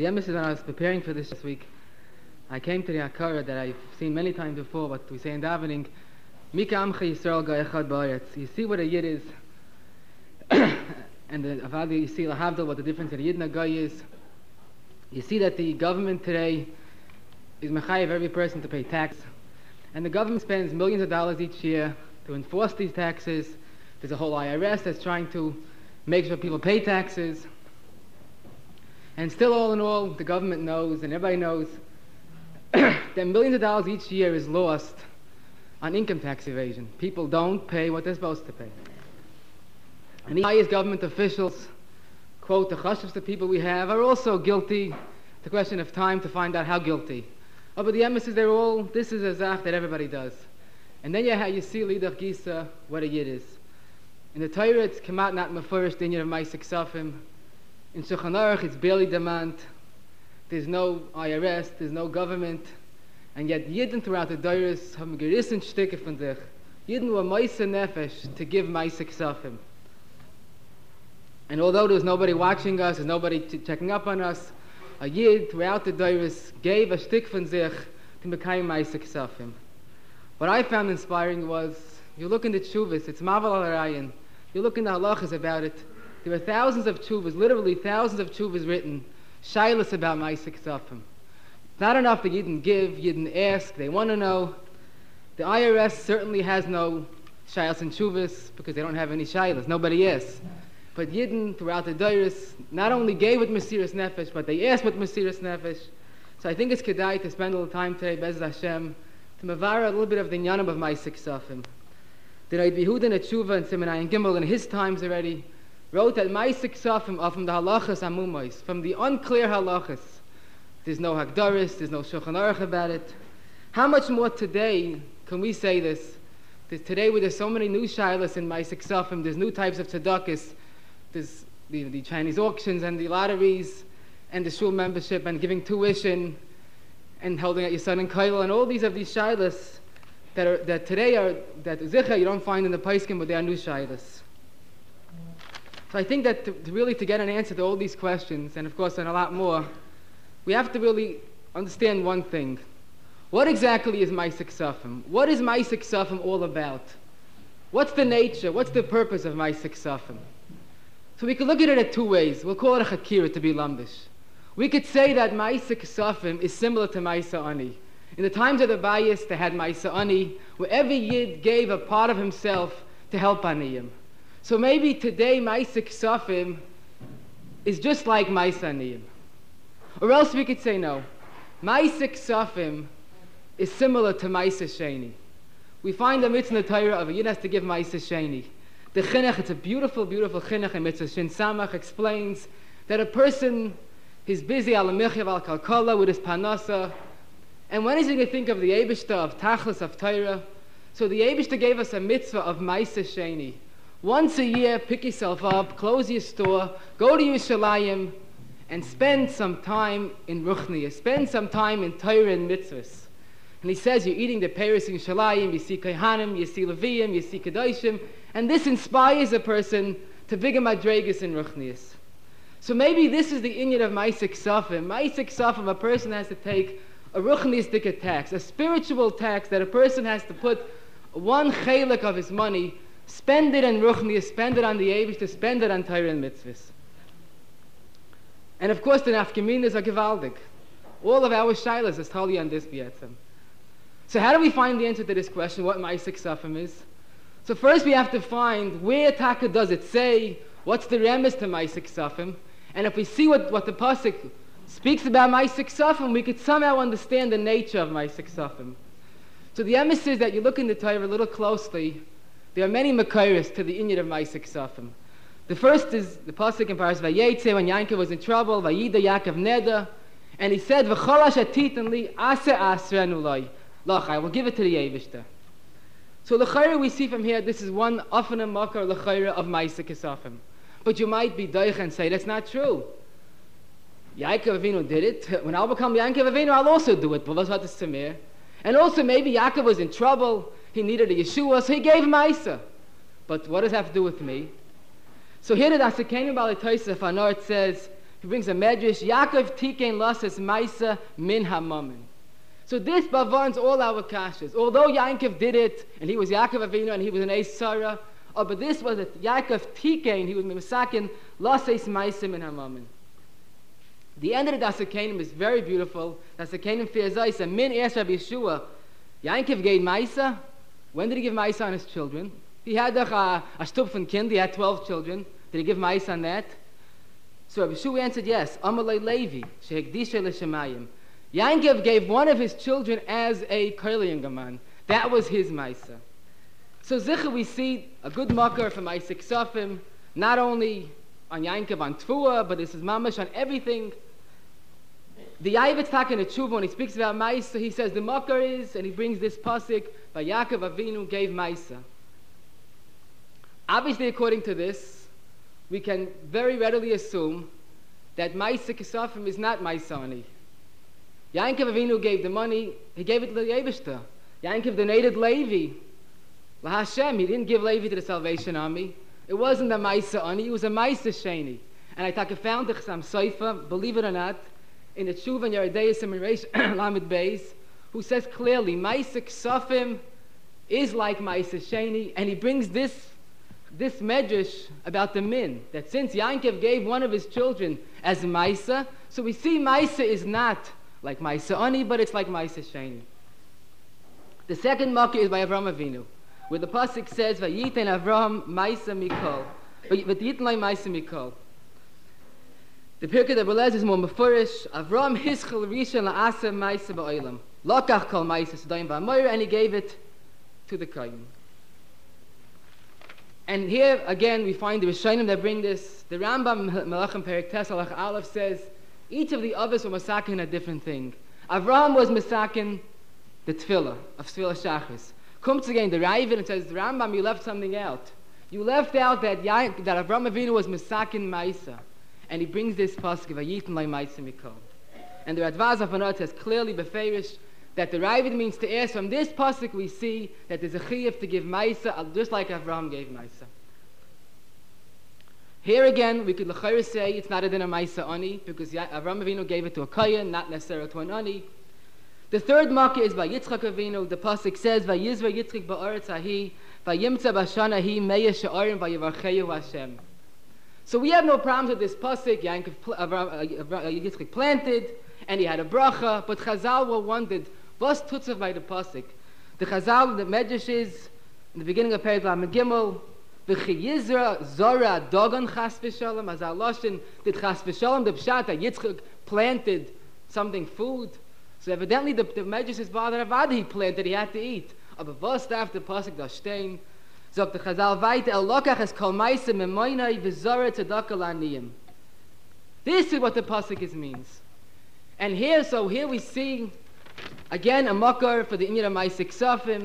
The emphasis when I was preparing for this week, I came to the Akara that I've seen many times before, but we say in davening, Mika Amcha Yisrael Ga'echad Ba'aretz. You see what a Yid is, and the Avadi, you see Lahavdil, what the difference in a Yid and a Goy is. You see that the government today is mechayev every person to pay tax, and the government spends millions of dollars each year to enforce these taxes. There's a whole IRS that's trying to make sure people pay taxes. And still, all in all, the government knows, and everybody knows, that millions of dollars each year is lost on income tax evasion. People don't pay what they're supposed to pay. And the highest government officials, quote, the chashuvs, the people we have, are also guilty. It's a question of time to find out how guilty. Oh, but the emphasis, they're all, this is a zach that everybody does. And then you see Lidach Gisa, what a Yid is. In the Torah, it's Kamat not Mefurish, the Inyan of Ma'aseh Ksafim. In Shulchan Aruch, it's barely demand. There's no IRS, there's no government. And yet, Yidden throughout the Doros have a gerissen Stücke von sich. Yidden were Ma'aseh Nefesh to give Ma'aseh Ksafim. And although there's nobody watching us, there's nobody checking up on us, a Yid throughout the Doros gave a Stück von sich to Mekayim Ma'aseh Ksafim. What I found inspiring was, you look in the Tshuvas, it's Maval al-Arayan. You look in the halachas about it. There were thousands of Tshuvas, literally thousands of Tshuvas written, shaylas about Ma'aseh Ksafim. It's not enough that you didn't give, you didn't ask, they want to know. The IRS certainly has no shaylas and Tshuvas because they don't have any shaylas, nobody asks. But Yidden throughout the Doros not only gave with Mesiras Nefesh, but they asked with Mesiras Nefesh. So I think it's kedai to spend a little time today, Be'ez Hashem, to mavara a little bit of the inyanim of Ma'aseh Ksafim. The Rav Yehuda in a Tshuva in Siman Ayin Gimel in his times already wrote that Ma'aseh Ksafim are from the halachas amumais, from the unclear halachas. There's no Hagdaris, there's no Shulchan Aruch about it. How much more today can we say this? Today where there's so many new shaylas in Ma'aseh Ksafim, there's new types of tzedakahs, there's the Chinese auctions and the lotteries and the shul membership and giving tuition and holding out your son in Kaila and all these shaylas that today are, that Zicha you don't find in the Paiskim, but they are new shaylas. So I think that to get an answer to all these questions, and of course and a lot more, we have to really understand one thing. What exactly is Ma'aseh Ksafim? What is Ma'aseh Ksafim all about? What's the nature, what's the purpose of Ma'aseh Ksafim? So we could look at it in two ways. We'll call it a chakira to be lamdish. We could say that Ma'aseh Ksafim is similar to Ma'aseh Ani. In the times of the Bayis, they had Ma'aseh Ani, where every Yid gave a part of himself to help Aniyim. So maybe today Ma'aseh Ksafim is just like Ma'aseh Aniyim. Or else we could say no. Ma'aseh Ksafim is similar to Ma'aseh Sheni. We find the mitzvah in the Torah of a Yid has to give Ma'aseh Sheni. The chinuch, it's a beautiful, beautiful chinuch in mitzvah. Shin Samach explains that a person is busy al mechiv al kalkala with his panasa, and when is he going to think of the Eibishter of Tachlis of Torah? So the Eibishter gave us a mitzvah of Ma'aseh Sheni. Once a year, pick yourself up, close your store, go to Yerushalayim, and spend some time in Ruchniya, spend some time in Torah and mitzvahs. And he says you're eating the Paris in Yerushalayim, you see Kohanim, you see Leviyim, you see Kedoshim, and this inspires a person to bigger madregas in Ruchniyas. So maybe this is the inyan of Ma'aseh Ksafim. Ma'aseh Ksafim, a person has to take a Ruchniyistic tax, a spiritual tax that a person has to put one chelik of his money, spend it in Ruchniyas, spend it on the Eivish, to spend it on Torah and mitzvahs. And of course the nafkaminas are gewaldig. All of our shaylas is totally on this biyatzim. So how do we find the answer to this question, what Ma'aseh Ksafim is? So first we have to find where Taka does it say, what's the remes to Ma'aseh Ksafim, and if we see what the pasuk speaks about Ma'aseh Ksafim, we could somehow understand the nature of Ma'aseh Ksafim. So the emes is that you look in the Torah a little closely, there are many makairis to the inyan of Ma'aseh Ksafim. The first is the pasuk in Paras Vayetze when Yankov was in trouble, Vayida Yaakov Neda, and he said, "V'chol asher li ase asrenu loy." Loch, I will give it to the Eivishter. So l'chayra we see from here, this is one afana makar l'chayra of Ma'aseh Ksafim. But you might be doich and say, that's not true. Yaakov Avinu did it. When I'll become Yaakov Avinu, I'll also do it. And also maybe Yaakov was in trouble, he needed a Yeshua, so he gave Ma'aseh. But what does that have to do with me? So here the Asakenu Bali Tosef Anor says, he brings a medrash, Yaakov tikein lasses maisa min hamamin. So this bavarns all our kashas. Although Yaakov did it, and he was Yaakov Avinu, and he was an Eis Sarah, but this was a Yaakov tikein, he was misakin lasses maisa min hamamin. The end of the Dasakanim is very beautiful. Dasakanim Fiazais, and min es Rabbi Yeshua, Yaakov gave maisa. When did he give maisa on his children? He had a stub von kind, he had 12 children. Did he give maisa on that? So Rabbi Yeshua answered yes. Amalei Levi, shehekdisha l'shemayim. Yaakov gave one of his children as a kohen gaman. That was his maisa. So Zichah, we see a good makar from Maisa Ksafim, not only on Yaakov on Tfuah, but this is mamash on everything. The Yavetz Tak in the Tshuva, when he speaks about Maisa, he says the makar is, and he brings this pasuk, by Yaakov Avinu gave Maisa. Obviously, according to this, we can very readily assume that Maisa Ksafim is not Maisani. Yaakov Avinu gave the money, he gave it to the Yevishta. Yaakov donated Levi. LaHashem, he didn't give Levi to the Salvation Army. It wasn't a Maisa Ani, it was a Maisa Sheni. And I found the Chasam Sofer, believe it or not, in the Tshuva and Yeridei Reish Lamed Beis, who says clearly, Maisa Ksafim is like Maisa Sheni, and he brings this medrash about the min, that since Yaakov gave one of his children as Maisa, so we see Maisa is not like Maisa Ani, but it's like Maisa Sheni. The second makkah is by Avraham Avinu, where the pasuk says, "Vayiten Avraham Maisa Mikol," Vayiten Lai Maisa Mikol. The Pirkei Belez is more mefurish. Avraham hischel rishon la'aseh Maisa ba'olam, lokach kol Maisa Sodom v'Amorah, and he gave it to the kohen. And here again we find the Rishonim that bring this. The Rambam Melachim Perek Tes Halach Aleph says each of the others were masakin a different thing. Avraham was masakin the tefillah of tefillah shachris. Comes again the Ravid and says, Rambam, you left something out. You left out that Avraham Avinu was masakin Maisa, and he brings this pasuk Vayitin Lai Maisa Mikol. And the Radvaz Afanot says clearly beferish that the Ravid means to ask. From this pasuk we see that there's a chiyuv to give Maisa just like Avraham gave Maisa. Here again, we could l'chayr say it's not a din of Maisa Ani, because Avraham Avinu gave it to a kohen, not necessarily to an Ani. The third makkah is by Yitzchak Avinu. The pasuk says, "Vayizra Yitzchak ba'aretz hahi, vayimtza b'shana hi meya she'arim vayivarcheyu Hashem." So we have no problems with this pasuk. Yitzchak planted, and he had a bracha. But Chazal were wondered, what's tutzav by the pasuk? The Chazal, the Medrash is in the beginning of Perek Lamed Gimel. V'chiyizra zora dogon chas v'shalom. As Aloshin did chas v'shalom. The pshat that Yitzchak planted something, food. So evidently the Medrash is bothered about he planted, he had to eat. Aber was darf der pasuk da stehen? Sagt der Chazal weiter, El lokach es kol meise memoinai v'zora tzedakah la'aniyim. This is what the pasuk means. And here we see again a makar for the inyan of Maisa Ksafim.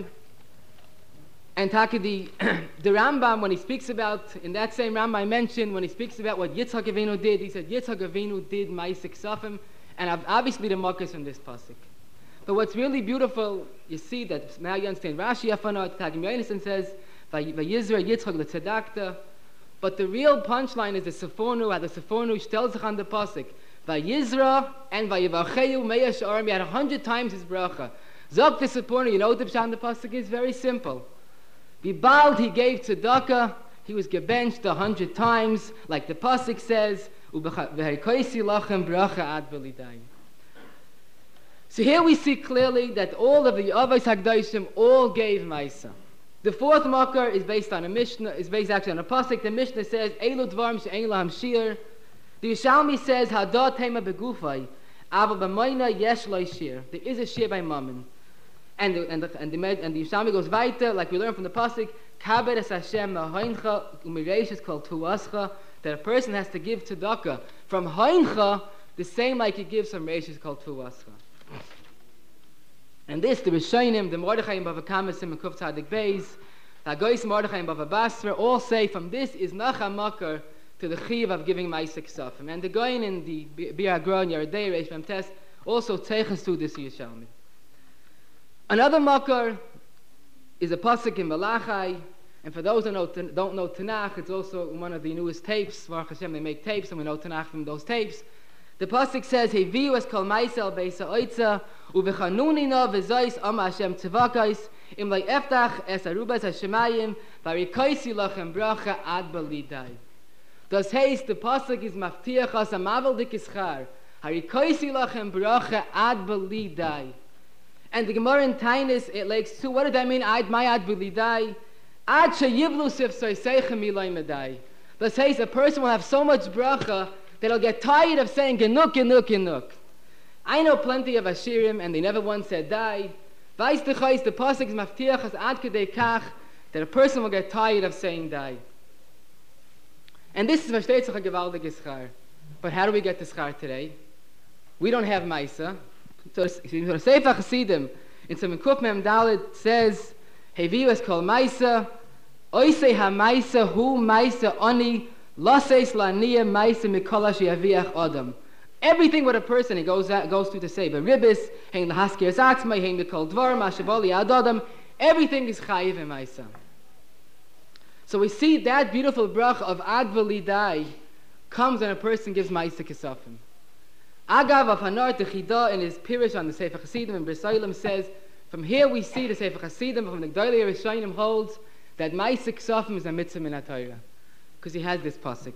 And the Rambam, when he speaks about, in that same Rambam I mentioned, when he speaks about what Yitzchak Avinu did, he said Yitzchak Avinu did Maisa Ksafim, and obviously the makar is from this pasuk. But what's really beautiful, you see that now you understand Rashi Afanot, Tagim Yonason says, Vayizra Yitzchak l'tzedakta. But the real punchline is the Sephonu, how the Sephonu tells sich on the pasuk, Vayizra and Vayivarcheyu meya she'arim. He had 100 times his bracha. Zok the Sephonu, you know what the pshat on the pasuk is? Very simple. Bibald, he gave tzedakah, he was gebenched 100 times, like the pasuk says, V'herikoisi lachem bracha ad v'lidayin. So here we see clearly that all of the Avos HaKadoshim all gave Maisa. The fourth makar is based on a Mishnah, is based actually on a pasuk. The Mishnah says, Eilu dvarim she'ein lahem shir. The Yishalmi says, Hadot hema begufay, aval b'moina yesh lo shir. There is a shir by Mammon. And the Yishalmi goes weiter, like we learn from the pasuk, Kaber es Hashem ha'hoincha u'mireishes kol tuascha, that a person has to give tzedakah from hoincha the same like he gives from reishes kol tuascha. And this, the Rishonim, the Mordechai and Bava Kamasim and Kuf Tzadik Beis, the Agois Mordechai and Bava Basra, all say from this is Nacha Makar to the Chiv of giving Maisa Ksafim. And the Goyin in the Bir HaGra and Yeridei Reish Mem Tes also teiches to this Yishalmi. Another Makar is a pasuk in Malachai, And for those who don't know Tanakh, it's also one of the newest tapes. Baruch Hashem, they make tapes, and we know Tanakh from those tapes. The pasuk says, "Heviu es kol ma'aseh beisa oitza uvechanunina v'zois am Hashem tzivakos im le'eftach es arubas hashemayim v'arikoisi lachem bracha ad balidai." Das heißt, the pasuk is maftiach as a mavel dikischar harikoisi lachem bracha ad balidai. And the Gemara in Tainus, it likes to, what does that mean? Ad balidai. Ad sheyivlu sif soiseichem ilay medai. Das heißt, a person will have so much bracha that he'll get tired of saying genuk, genuk, genuk. I know plenty of Ashirim, and they never once said die. Weiß the chayis, the pasuk is maftiach as ad kedei kach, that a person will get tired of saying die. And this is versteht sich a gewaltige schar. But how do we get the schar today? We don't have Maisa. So the Sefer Chassidim in Siman Kuf Mem Dalet says, "Heviu es kol Maisa, oisei ha Maisa hu Maisa oni laseis laniya Maisa mikol sheyaviach adam." Everything what a person he goes through to say, but ribis, hein lahaskir zatzmai, hein mikol dvar, mashavali adadam, everything is chayiv in Maisa. So we see that beautiful brach of ad v'lidai comes when a person gives Maisa Kesafim. Agav of Hanar Techida in his Pirish on the Sefer Chassidim in Brisayim says, from here we see the Sefer Chassidim from the Gdolei Rishonim holds that Maisa Kesafim is a mitzvah min HaTorah, because he has this pasuk.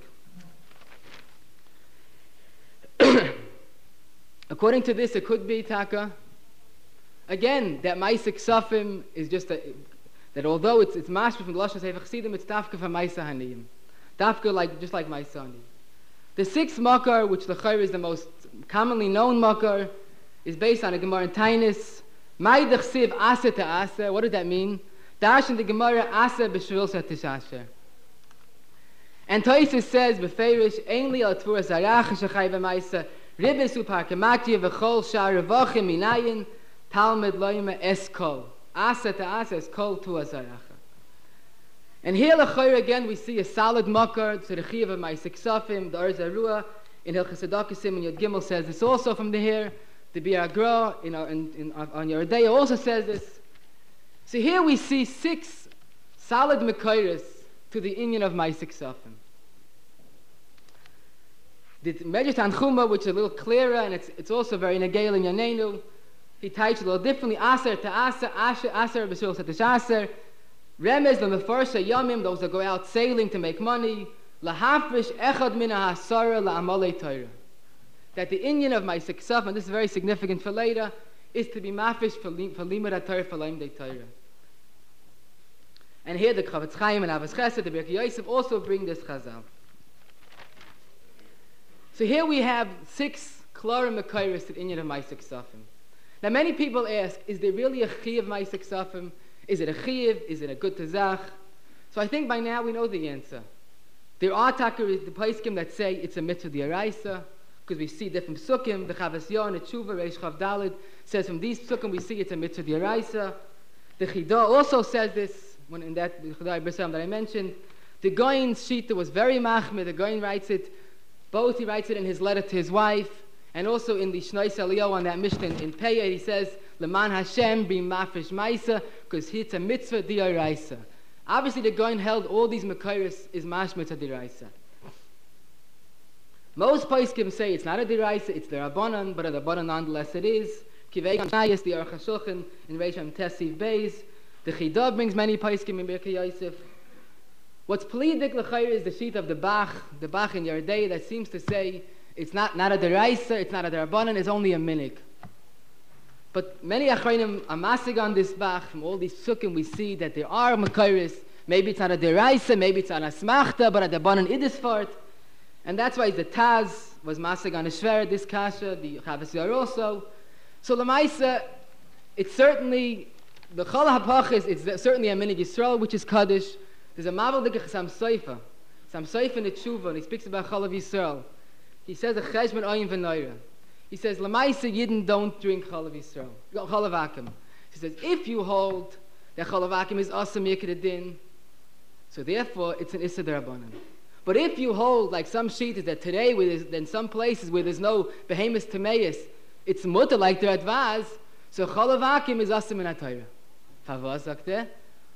According to this, it could be Taka. Again, that Maisa Kesafim is just that although it's mashma from the Lashon Sefer Chassidim, it's Tafka from Maisa Haniyim. Tafka just like Maisa Haniyim. The sixth makar, which the Chayr is the most commonly known makar, is based on a Gemara in Tainus. Mai dechsiv asa to asa. What does that mean? Dash in the Gemara asa b'shvil tishasher. And Toysus says beferish ainli al tvura zarach shechay v'maisa ribes uparkematia v'chol shar revachim minayin talmud loyma eskol. Asa to asa is kol tu azaracha. And here, l'chayr again, we see a solid makar to the chiyuv of Maisa Kesafim. The Or Zarua in Hilchos Tzedakah in Yod Gimel says this also from the here. The Bir Agra on Yeridei also says this. So here we see 6 solid makayros to the inyan of Maisa Kesafim. The Medrash Tanchuma, which is a little clearer, and it's also very negel in Yanenu, he types a little differently. Aser to aser, aser b'shul setish aser. Remez l'mefarsha yamim, those that go out sailing to make money. Lahafrish echad min ha'asara la'amalei Torah. That the inyan of Maisa Kesafim, and this is very significant for later, is to be mafish for limud HaTorah for limdei Torah. And here the Chavetz Chaim and Avos Chesed, the Birkei Yosef also bring this chazal. So here we have 6 klarim makayros to the inyan of Maisa Kesafim. Now many people ask, is there really a chiyuv Maisa Kesafim? Is it a chiyuv? Is it a good tazach? So I think by now we know the answer. There are the paiskim that say it's a mitzvah d'oraisa, because we see different psukim. The Chavas Yon, the Tshuva, Reish Chav Daled says from these psukim we see it's a mitzvah d'oraisa. The Chida also says this in that Chidai B'Sam that I mentioned. The Goyin Shita was very machmir. The Goyin writes it. Both he writes it in his letter to his wife, and also in the Shnois Eliyahu on that Mishnah in Peah, he says, Leman Hashem be mafresh Maisa, because it's a mitzvah d'oraisa. Obviously, the Goyin held all these makayros is mashma to d'oraisa. Most poskim say it's not a d'oraisa, it's the Rabbanan, but a Rabbanan nonetheless it is. Kivei Gamshayis, the Aruch HaShulchan, in Reisham Tesiv Beis. The Chida brings many poskim in Birkei Yosef. What's politic l'chayr is the sheet of the Bach in Yerdei that seems to say it's not a d'oraisa, it's not a d'Rabbanan, it's only a minig. But many achrayim are masig on this Bach. From all these psukim we see that there are makayros. Maybe it's not a d'oraisa, maybe it's not a smachta, but a d'Rabbanan idisfart. And that's why the Taz was masig on a shver, this kasha, the Chavas Yair also. So l'maisa, it's certainly, the chol hapachis, it's certainly a minig Yisrael, which is Kaddish. There's a Mavel Dikach Sam Seifa in the Tshuva, and he speaks about Chol of Yisrael. He says a cheshbon oyin v'noira. He says Lamaisa Yidden don't drink Chol of Yisrael, Chol of Akim. He says if you hold that Chol of Akim is asam yikid din, so therefore it's an issa d'Rabbanan. But if you hold like some sheet that today, in some places where there's no behemoth tameis, it's mutter like the Advaz, so Chol of Akim is asam in HaTorah. Favaz zakte.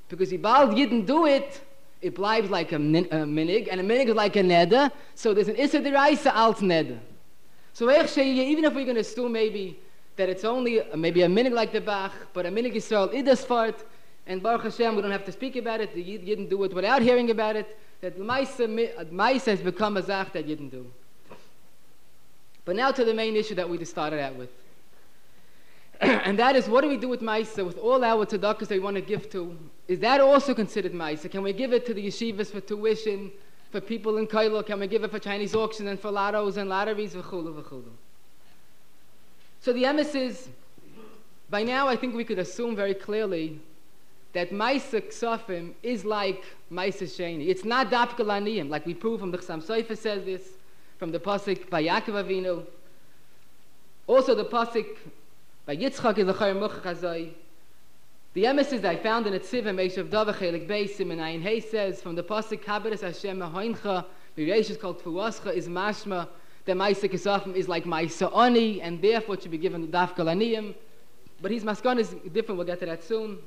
Because Ibal didn't do it, it bleibt like a minig, and a minig is like a neder, so there's an issa deraisa alt neder. So even if we're going to assume maybe that it's only maybe a minig like the Bach, but a minig Yisrael idas fart, and Baruch Hashem, we don't have to speak about it, the Yid didn't do it without hearing about it, that Maisa has become a zach that Yidden do. But now to the main issue that we just started out with. And that is, what do we do with Maisa, with all our tzedakahs that we want to give to? Is that also considered Maisa? Can we give it to the yeshivas for tuition, for people in Kailo? Can we give it for Chinese auctions and for lottos and lotteries? V'chulu, v'chulu. So the emes is, by now I think we could assume very clearly that Maisa Ksafim is like Maisa Sheni. It's not Dafka Laniyim, like we prove from the Chassam Sofer says this, from the Pasuk by Yaakov Avinu. Also the Pasuk by Yitzchak is a Chayr Muchach Hazai. The emes is I found in a Tziv and Meishav Dava Chelik Beis Siman Ayin Hey says from the Pasuk Kaberes Hashem Mehoincha Mireish is called Tfuascha is mashma that Maisa Ksafim is like Maisa Oni and therefore should be given the Dafka Laniyim. But his maskan is different, we'll get to that soon.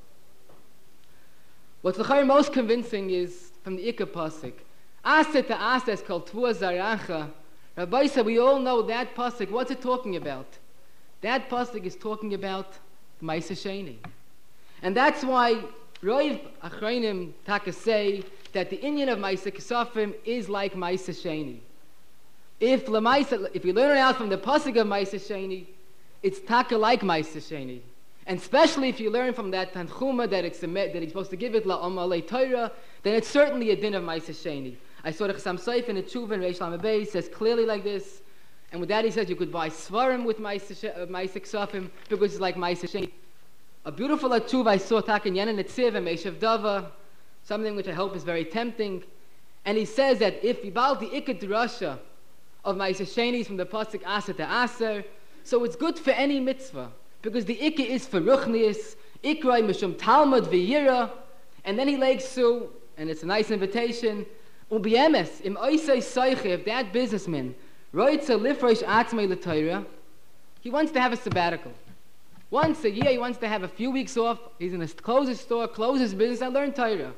What's the most convincing is from the Ikka Pasuk. Asa to Asa is called Tvua Zaracha. Rabbi said we all know that Pasuk. What's it talking about? That Pasuk is talking about Maisa Sheni. And that's why Roiv Achreinim Taka say that the Inyan of Maisa Kesafim is like Maisa Sheni. If you learn it out from the Pasuk of Maisa Sheni, it's Taka like Maisa Sheni. And especially if you learn from that Tanchuma that he's supposed to give it la'amalei Torah, then it's certainly a din of Maisa Sheni. I saw the Chassam Sofer in the Tshuva and Reish Lamed Beis says clearly like this. And with that he says you could buy Svarim with Maisa Ksafim because it's like Maisa Sheni. A beautiful Tshuva I saw Takin Yenin Netziv and Meishav Dava, something which I hope is very tempting. And he says that if you bal the Ikad Rasha of Maisa Sheni from the Pasuk Asa to Aser, so it's good for any mitzvah. Because the Ikka is for Ruchnius, Ikrai Mishum Talmud V'yira, and then he legs to, and it's a nice invitation, Ubiemes, Im Oisei Soiche, if that businessman, Roitza Lifresh Atzmei L'Torah, he wants to have a sabbatical. Once a year, he wants to have a few weeks off, he's going to close his store, close his business, and learn Torah.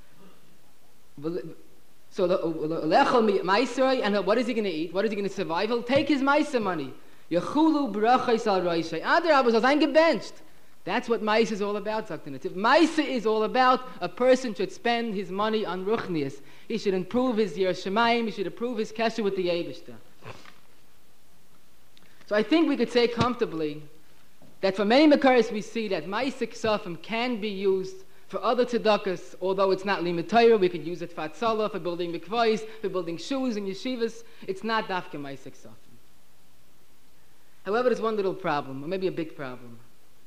So, Lechol Maiserei, and what is he going to eat? What is he going to survive? He'll take his Maiser money. Yechulu brachos al roishay. Adarabah was eingebenched. That's what Maisa is all about, Dr. Nativ. Maisa is all about a person should spend his money on ruchnius. He should improve his Yirah Shamayim. He should improve his kesher with the Eibishter. So I think we could say comfortably that for many Makaris we see that Maisa Ksafim can be used for other tzedakahs, although it's not limit Torah. We could use it for Atzalah, for building mikvahs, for building shoes and yeshivas. It's not dafka Maisa Ksafim. However, there's one little problem, or maybe a big problem.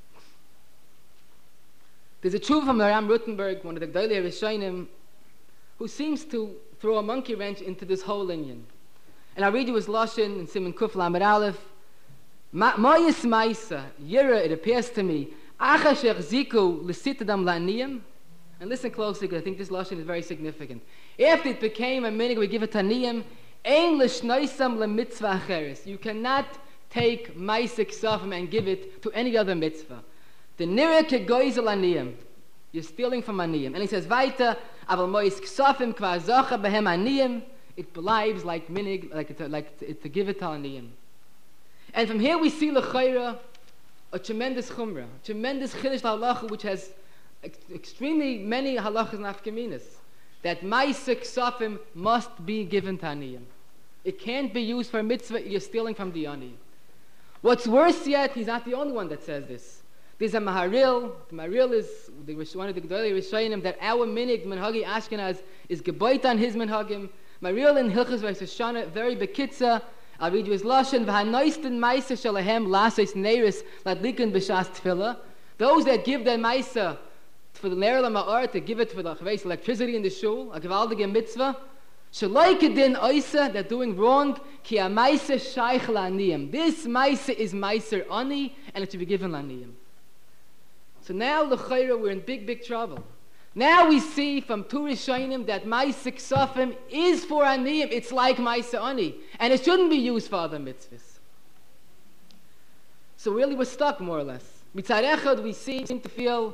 There's a tshuva from Aram Rutenberg, one of the Gdolei Rishonim, who seems to throw a monkey wrench into this whole inyan. And I'll read you his lashon in Siman Kuf Lamed Aleph. Ma'yis Maisa, Yira, it appears to me, Achashech Ziku L'sitadam La'niyim. And listen closely, because I think this lashon is very significant. After it became a minig, we give it Taniyim, Ein L'shnoisam L'mitzvah Acheres. You cannot take Maisa Ksafim and give it to any other mitzvah. The nira kegoizel aniyim. You're stealing from aniyim. And he says, Vaita, aval mois Ksafim kva zacha behem aniyim. It believes like minig, like to give it to aniyim. And from here we see l'chayra a tremendous chumrah, a tremendous chiddush halacha, which has extremely many halachas and afkaminas. That Maisa Ksafim must be given to aniyim. It can't be used for a mitzvah. You're stealing from the ani. What's worse yet, he's not the only one that says this. There's a Maharil. The Maharil is one of the Gdolei Rishonim that our minig, Menhagi Ashkenaz, is geboit on his Menhagim. Maharil in Hilchos V'Shana, very bekitza. I'll read you his lashon. V'hanoisten Maisa shalahem lasos neiris ladlikin b'shas tefillah. Those that give their Maisa for the Ner Lama'ar, to give it for the electricity in the shul, a gewaldige mitzvah. Shaloikedin oisa, they're doing wrong. Ki a maisa shaykh la'aniyim. This maisa is maiser ani, and it should be given la'aniyim. So now l'chayra, we're in big trouble. Now we see from two Rishonim that maisa ksafim is for aniyim. It's like maisa ani, and it shouldn't be used for other mitzvahs. So really, we're stuck more or less. Mitzad echad, we seem to feel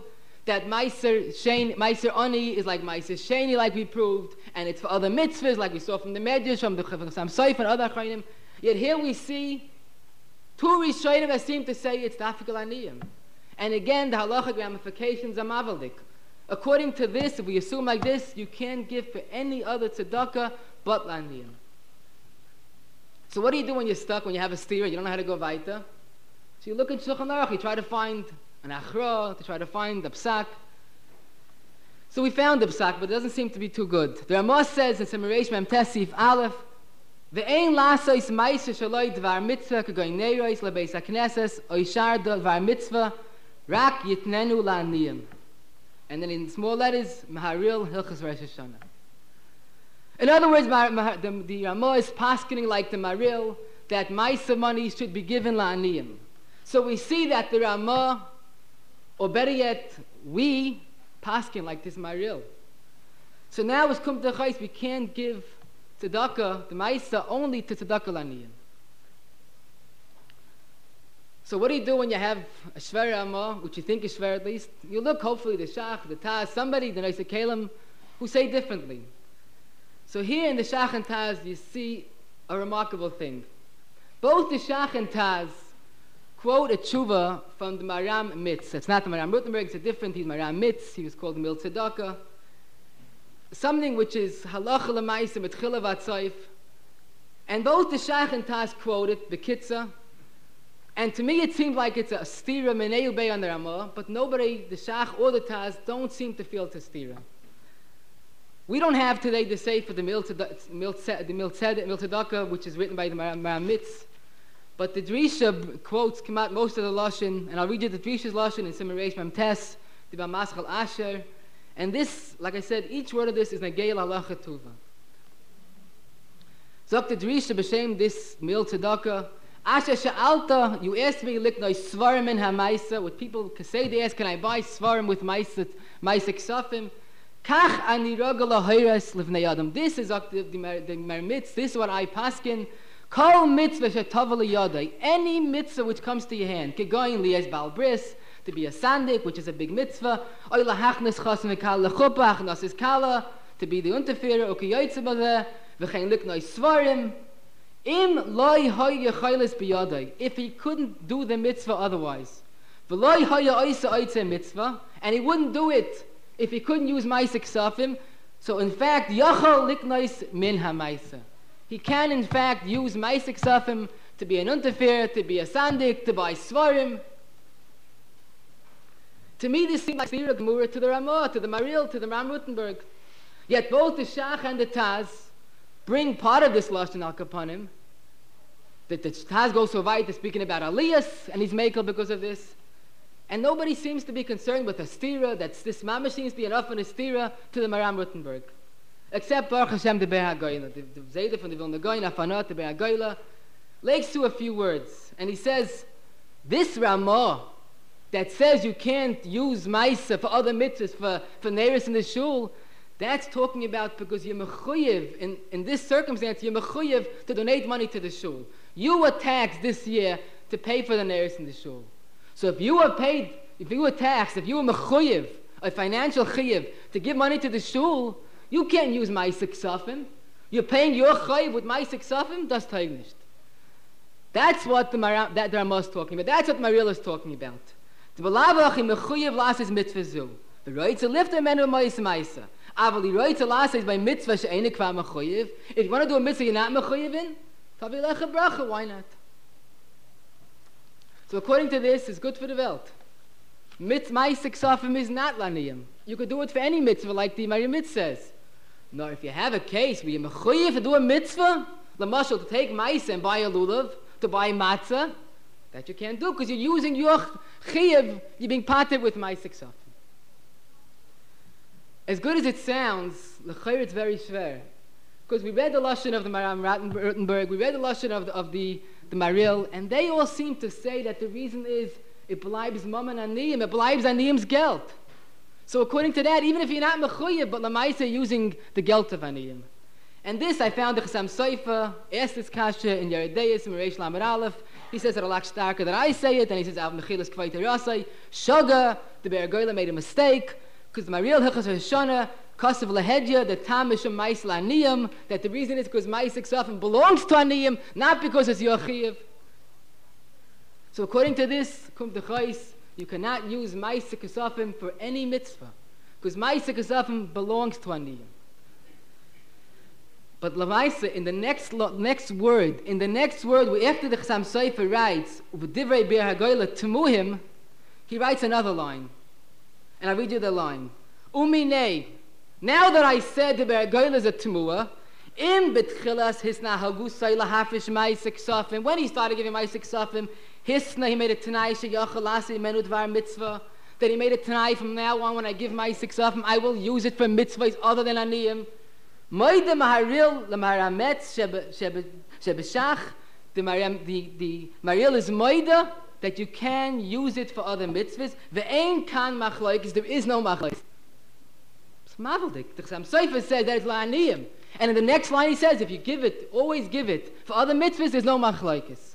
that Meiser Ani is like Meiser Sheni, like we proved, and it's for other mitzvahs, like we saw from the Medrash, from the Sam Soif and other Achronim. Yet here we see two Rishonim that seem to say it's Dafik Aniyim. And again, the halachic ramifications are mavalik. According to this, if we assume like this, you can't give for any other tzedakah but Laniyim. So what do you do when you're stuck, when you have a stira, you don't know how to go weiter? So you look at Shulchan Aruch, you try to find an achra, to try to find the psak. So we found the psak, but it doesn't seem to be too good. The Ramah says in Semiresh Mem Tesif Aleph, Ve'ein lasois ma'aser shaloi dvar mitzvah k'goy neiros lebeis hakneses oishar dvar mitzvah rak yitnenu la'aniyim. And then in small letters, Maharil Hilchos Rosh Hashanah. In other words, the Ramah is paskening like the Maharil that ma'aser money should be given la'aniyim. So we see that the Ramah, or better yet, we paskin like this Maharil. So now it's come to Chais, we can't give tzedakah, the ma'aser, only to tzedakah laniyim. So what do you do when you have a shver Ramah, which you think is shver at least? You look, hopefully, the Shach, the Taz, somebody, the Neisei Kalim, who say differently. So here in the Shach and Taz, you see a remarkable thing. Both the Shach and Taz quote a tshuva from the Maram Mitz. It's not the Maram Rutenberg, it's a different, he's Maram Mitz, he was called Mil Tzedakah. Something which is halacha l'maisa mitchila v'atzoif. And both the Shach and Taz quote it, the Kitzah. And to me it seems like it's a stira minei ubei on the Ramah, but nobody, the Shach or the Taz, don't seem to feel it's a stira. We don't have today the Sefer, the Mil Tzedakah, which is written by the Maram Mitz. But the Drisha quotes come out most of the Lashon, and I'll read you the Drisha's Lashon in Semiresh Mem Tes, the Bamaschal Asher. And this, like I said, each word of this is Nageil Halacha Tuva. Zok the Drisha b'shem this Mil Tzedakah, Asher Sha'alta, you asked me liknoi svarim in ha'maisa, what people say, they ask, can I buy svarim with maisa ksafim? Kach ani rogel ha'hoires livnei adam. This is the Mermitz, this is what I paskin. Kol mitzvah shetavel yadai. Any mitzvah which comes to your hand. Kegoyin liyes bal bris, to be a sandik, which is a big mitzvah. Oy lahachnes chasm v'kal lechuppah, achnas is kala, to be the unterferer, ukiyoytze b'zeh, v'chein liknoi svarim. Im loy hoye chayles b'yadai. If he couldn't do the mitzvah otherwise. V'loy hoye oise oitze mitzvah, and he wouldn't do it if he couldn't use ma'aseh ksafim. So in fact, yachol liknois min ha'ma'aseh. He can, in fact, use ma'aseh ksafim to be an unterferer, to be a sandik, to buy svarim. To me, this seems like Sira Gemura to the Ramah, to the Maharil, to the Ram Rutenberg. Yet both the Shach and the Taz bring part of this lashon al kapanim. That the Taz goes so weit, speaking about Aliyas, and he's makel because of this. And nobody seems to be concerned with a stira, that this mamash seems to be enough in a stira to the Maram Rutenberg. Except Baruch Hashem the Be'er HaGoyla, the Zayda from the Vilna Goyin, Afanot, the Be'er HaGoyla, lakes to a few words. And he says, this Ramah that says you can't use Maisa for other mitzvahs, for Neiris in the shul, that's talking about because you're mechuyev, in this circumstance, you're mechuyev to donate money to the shul. You were taxed this year to pay for the Neiris in the shul. So if you were taxed, if you were mechuyev, a financial chayev, to give money to the shul, you can't use ma'aseh ksafim. You're paying your chayiv with ma'aseh ksafim, das teig nicht. That's what the Ramah is talking about. That's what Maharil is talking about. The belavach im mechuyev lasis mitzvah zu. The right to lift a man with ma'aseh. Aval the right to lasis by mitzvah she'ene kvar mechuyev. If you want to do a mitzvah you're not mechuyev in, tavi lecha bracha, why not? So according to this, it's good for the Welt. Ma'aseh ksafim is not laniyim. You could do it for any mitzvah, like the Maram Mitz says. No, if you have a case where you're mechuyev to do a mitzvah, l'mashal, to take ma'aseh and buy a lulav, to buy matzah, that you can't do because you're using your chayev, you're being parted with ma'aseh ksafim. As good as it sounds, l'chayr it's very shver. Because we read the lashon of the Maram Rutenberg, we read the lashon of the Maharil, and they all seem to say that the reason is it bleibs mammon aniyim, it bleibs aniyim's geld. So according to that, even if you're not mechuyev, but lamaisa using the geld of aniyim. And this I found the Chasam Soifa, asked this kasha in Yerideyas, in Reish Lamed Aleph, He says it a lot starker than I say it, and he says, Av Mechilas Kvayt Rasai, Shoga, the Be'er Goyla made a mistake, because my real Hilchos Hashana, Kosav Lahedya, the Tam Mishum Mais Laniyim, that the reason is because Mais Ksafim belongs to Aniyim, not because it's Yochiv. So according to this, Kum Techais, you cannot use Mais Ksafim for any mitzvah, because Mais Ksafim belongs to Aniyim. But Lamaisa, in the next word, after the Chassam Sofer writes, U'v'divrei Be'er HaGoyla Temuhim, he writes another line. And I read you the line. Uminei, now that I said the Be'er HaGoyla is a Temuah, Im betchilas hisna hagusay lahafish ma'isik safim. When he started giving ma'isik safim, hisna, he made a tanai sheyachal lasi menu dvar mitzvah. That he made a tanai from now on, when I give ma'isik safim, I will use it for mitzvahs other than aniyim. Moide maharil lemarametz shebeshach. The maril is moide that you can use it for other mitzvahs. Ve'ein kan machlokes. There is no machlokes. It's maveldik. The Chassam Sofer says that it's la'aniyim. And in the next line he says, if you give it, always give it. For other mitzvahs, there's no machlokes.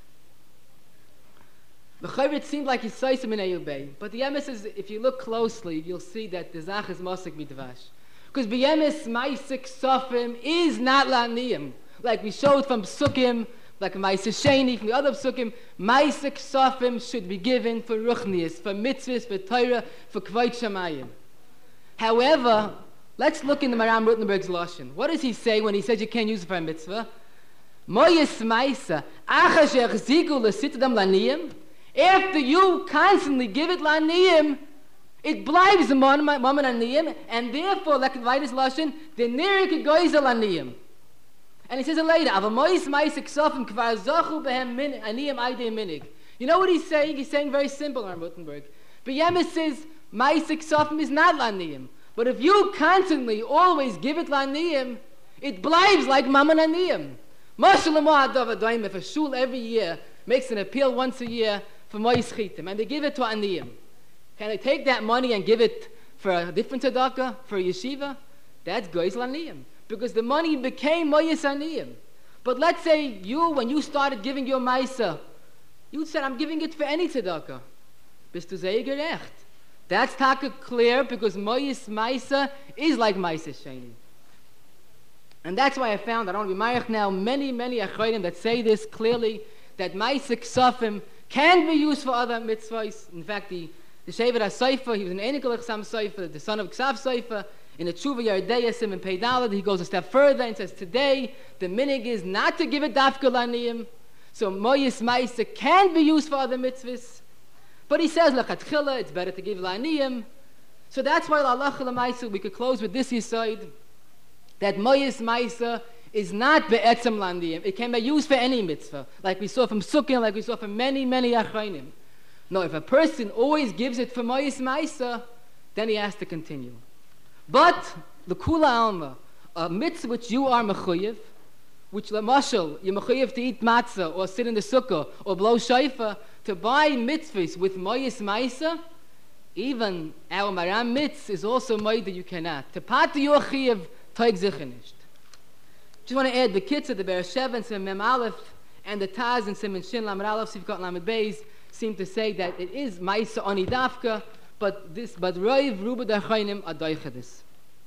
The Chayr, it seemed like he's soisim in Eyubei. But the emes is, if you look closely, you'll see that the zach is mosik midvash. Because B'yemes Ma'isik Sofim is not La'aniyim. Like we showed from Psukim, like Ma'isik Sheni, from the other Psukim, Ma'isik Sofim should be given for Ruchnias, for mitzvahs, for Torah, for Kvayt Shamayim. However, let's look in the Maram Rutenberg's Lashon. What does he say when he says you can't use it for a mitzvah? Moyes Ma'isa, Acha She'achziku L'sitadam La'aniyim. After you constantly give it La'aniyim, it blives the moment aniyim, and therefore, like the Vaitis Lashon, the nerik goes aniyim. And he says it later, Avamois ma'isik sofim kvar zachu behem aniyim aidei minig. You know what he's saying? He's saying very simple, Ram Rutenberg. But Yemes says ma'isik sofim is not laniyim. But if you constantly, always give it laniyim, it blives like mammon aniyim. If a shul every year makes an appeal once a year for mois chitim, and they give it to aniyim, can I take that money and give it for a different tzedakah, for a yeshiva? That's goyz laniyim, because the money became moyes aniyim. But let's say you, when you started giving your maisa, you said, I'm giving it for any tzedakah. Bist du sehr gerecht? That's taka clear, because moyes maisa is like maisa sheni. And that's why I found, I don't want to be marich now, many achronim that say this clearly, that maisa ksafim can be used for other mitzvahs. In fact, the Shevet HaSofer, he was an Einikel Chassam Sofer, the son of Ksav Sofer, in the Tshuva Yardeyasim in Peidalad, he goes a step further and says, today, the minig is not to give it dafka laniyim, so moyis maisa can be used for other mitzvahs, but he says, lechatchila, it's better to give laniyim. So that's why, l'alacha l'maisa, we could close with this yesod, that moyis maisa is not be'etzem laniyim. It can be used for any mitzvah, like we saw from Sukkot, like we saw from many achronim. No, if a person always gives it for Moyis Maisa, then he has to continue. But the Kula Alma, a mitzvah which you are mechuyev, which lemashal, you're mechuyev to eat matzah, or sit in the sukkah, or blow shofar, to buy mitzvahs with Moyis Maisa, even our Maram mitz is also moed that you cannot. To pati your chiyev, toig zichenisht. Just want to add the kitzah, the Be'er Sheva and Simon Mem Aleph, and the Taz and Simon Shin Lamed Aleph, Sivkot Lamed Beis, seem to say that it is Maisa Oni Dafka, but Roiv Ruba Dachainim Adoichadis.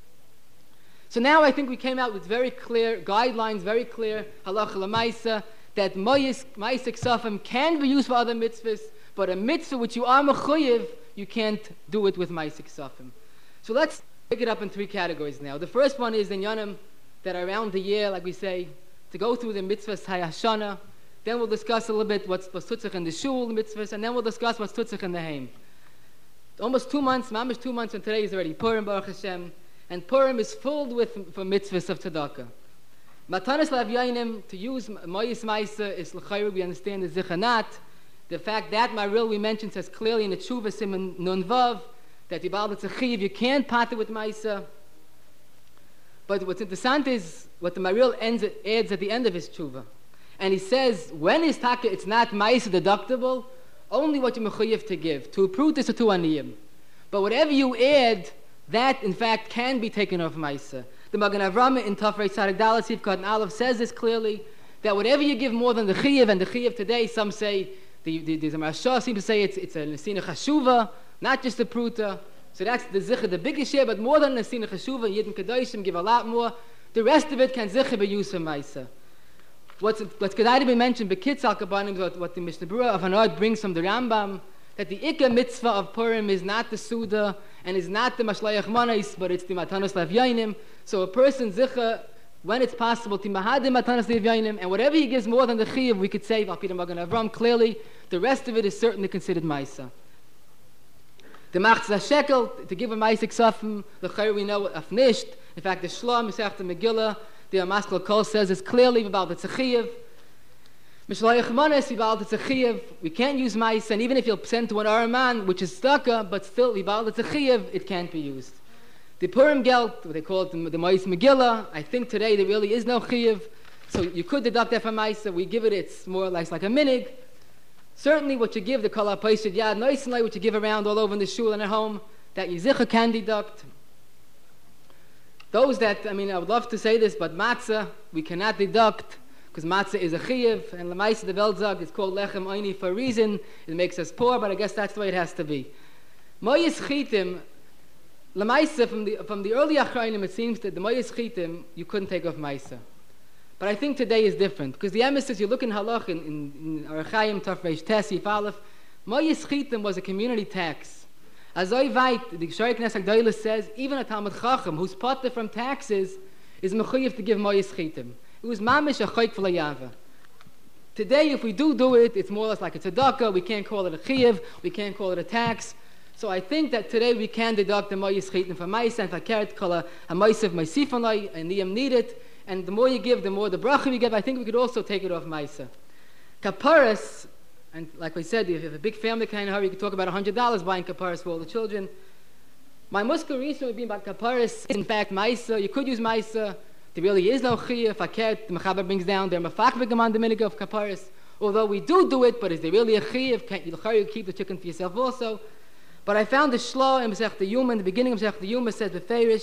So now I think we came out with very clear guidelines, very clear halacha l'maisa, that Maisa Ksafim can be used for other mitzvahs, but a mitzvah which you are mechuyev, you can't do it with Maisa Ksafim. So let's break it up in three categories now. The first one is the Yanim that are around the year, like we say, to go through the mitzvahs Hayashana. Then we'll discuss a little bit what's tutzich in the shul, the mitzvahs, and then we'll discuss what's tutzich in the heim. Almost 2 months, mamish 2 months, and today is already Purim, Baruch Hashem, and Purim is filled with for mitzvahs of tzedakah. Matanis Lavyayinim, to use Moyis Maisa, is l'chayru, we understand the zichanat. The fact that Maril we mentioned says clearly in the Tshuva Simon Nun Vav, that the Baal B'tzachiv, you can't pater with Maisa. But what's interesting is what the Maril adds at the end of his Tshuva. And he says, when is taka, it's not ma'isa deductible, only what you're mechuyev to give, to prutis or to aniyim. But whatever you add, that in fact can be taken off ma'isa. The Magen Avraham in Tafrei Tzaddik Dalet Sivkot and Aleph says this clearly, that whatever you give more than the chiyuv, and the chiyuv today, some say, the Marashah seems to say it's a nesina chashuva, not just a pruta. So that's the zikr, the biggest share, but more than nesina chashuva, Yidden Kedoshim give a lot more. The rest of it can zikr be used for Maisa. What's kedai to be mentioned, Bekitz al Kabanim, what the Mishnah Berurah of Hanod brings from the Rambam, that the Ikka mitzvah of Purim is not the Suda, and is not the Mashlayach Manais, but it's the Matanos Lavyanim. So a person zikr, when it's possible, to Mahadim Matanos Lavyanim, and whatever he gives more than the Chiyuv, we could say, Valpida Magan Avram, clearly, the rest of it is certainly considered Maisa. The Machzah Shekel, to give a Maisa Ksafim, the Chayr we know of Nisht. In fact, the Shlam, Mesech the Megillah, the Amaskal Kol says it's clearly about the Tzechiyev. Mishlayach Manes, about the Tzechiyev, we can't use Maisa, and even if you'll send to an Araman, which is Staka, but still, about the Tzechiyev, it can't be used. The Purim Gelt, what they call it the Mais Megillah, I think today there really is no Chiyev, so you could deduct that from Maisa. We give it, it's more or less like a minig. Certainly what you give, the Kol HaPoshed Yad, nice and light, what you give around all over in the shul and at home, that you zicha can deduct. Those that, I would love to say this, but matzah, we cannot deduct, because matzah is a chiyev, and l'maisa the Velzag is called lechem oini for a reason. It makes us poor, but I guess that's the way it has to be. Moyes chitim, l'maisa, from the early achrayim, it seems that the moyes chitim, you couldn't take off maisa. But I think today is different, because the emes says, you look in halach, in Arachayim, Tafresh, Tesi, Aleph, moyes chitim was a community tax. As I write, the Ksharei Knesset Agdoila says, even a Talmud Chacham, who's potter from taxes, is mechuyev to give moyes chitim. It was mamish a chayk v'layava. Today, if we do it, it's more or less like a tzedakah. We can't call it a chiyev. We can't call it a tax. So I think that today we can deduct the moyes chitim from maisa, and fakert kol a moisev meisifanai, and niyam need it. And the more you give, the more the bracha you give. I think we could also take it off maisa. Kaparas, and like we said, if you have a big family kind of hurry, you could talk about $100 buying kaparas for all the children. My muskar reason would be about kaparas. In fact, maisa, you could use maisa. There really is no chiyah. Fakert, the Mechaber brings down, they're mafakvig on the minig of kaparas. Although we do it, but is there really a chiyah? Can't you keep the chicken for yourself also? But I found the shlo in Masech the Yuma, in the beginning of Masech the Yuma, says the Ferish,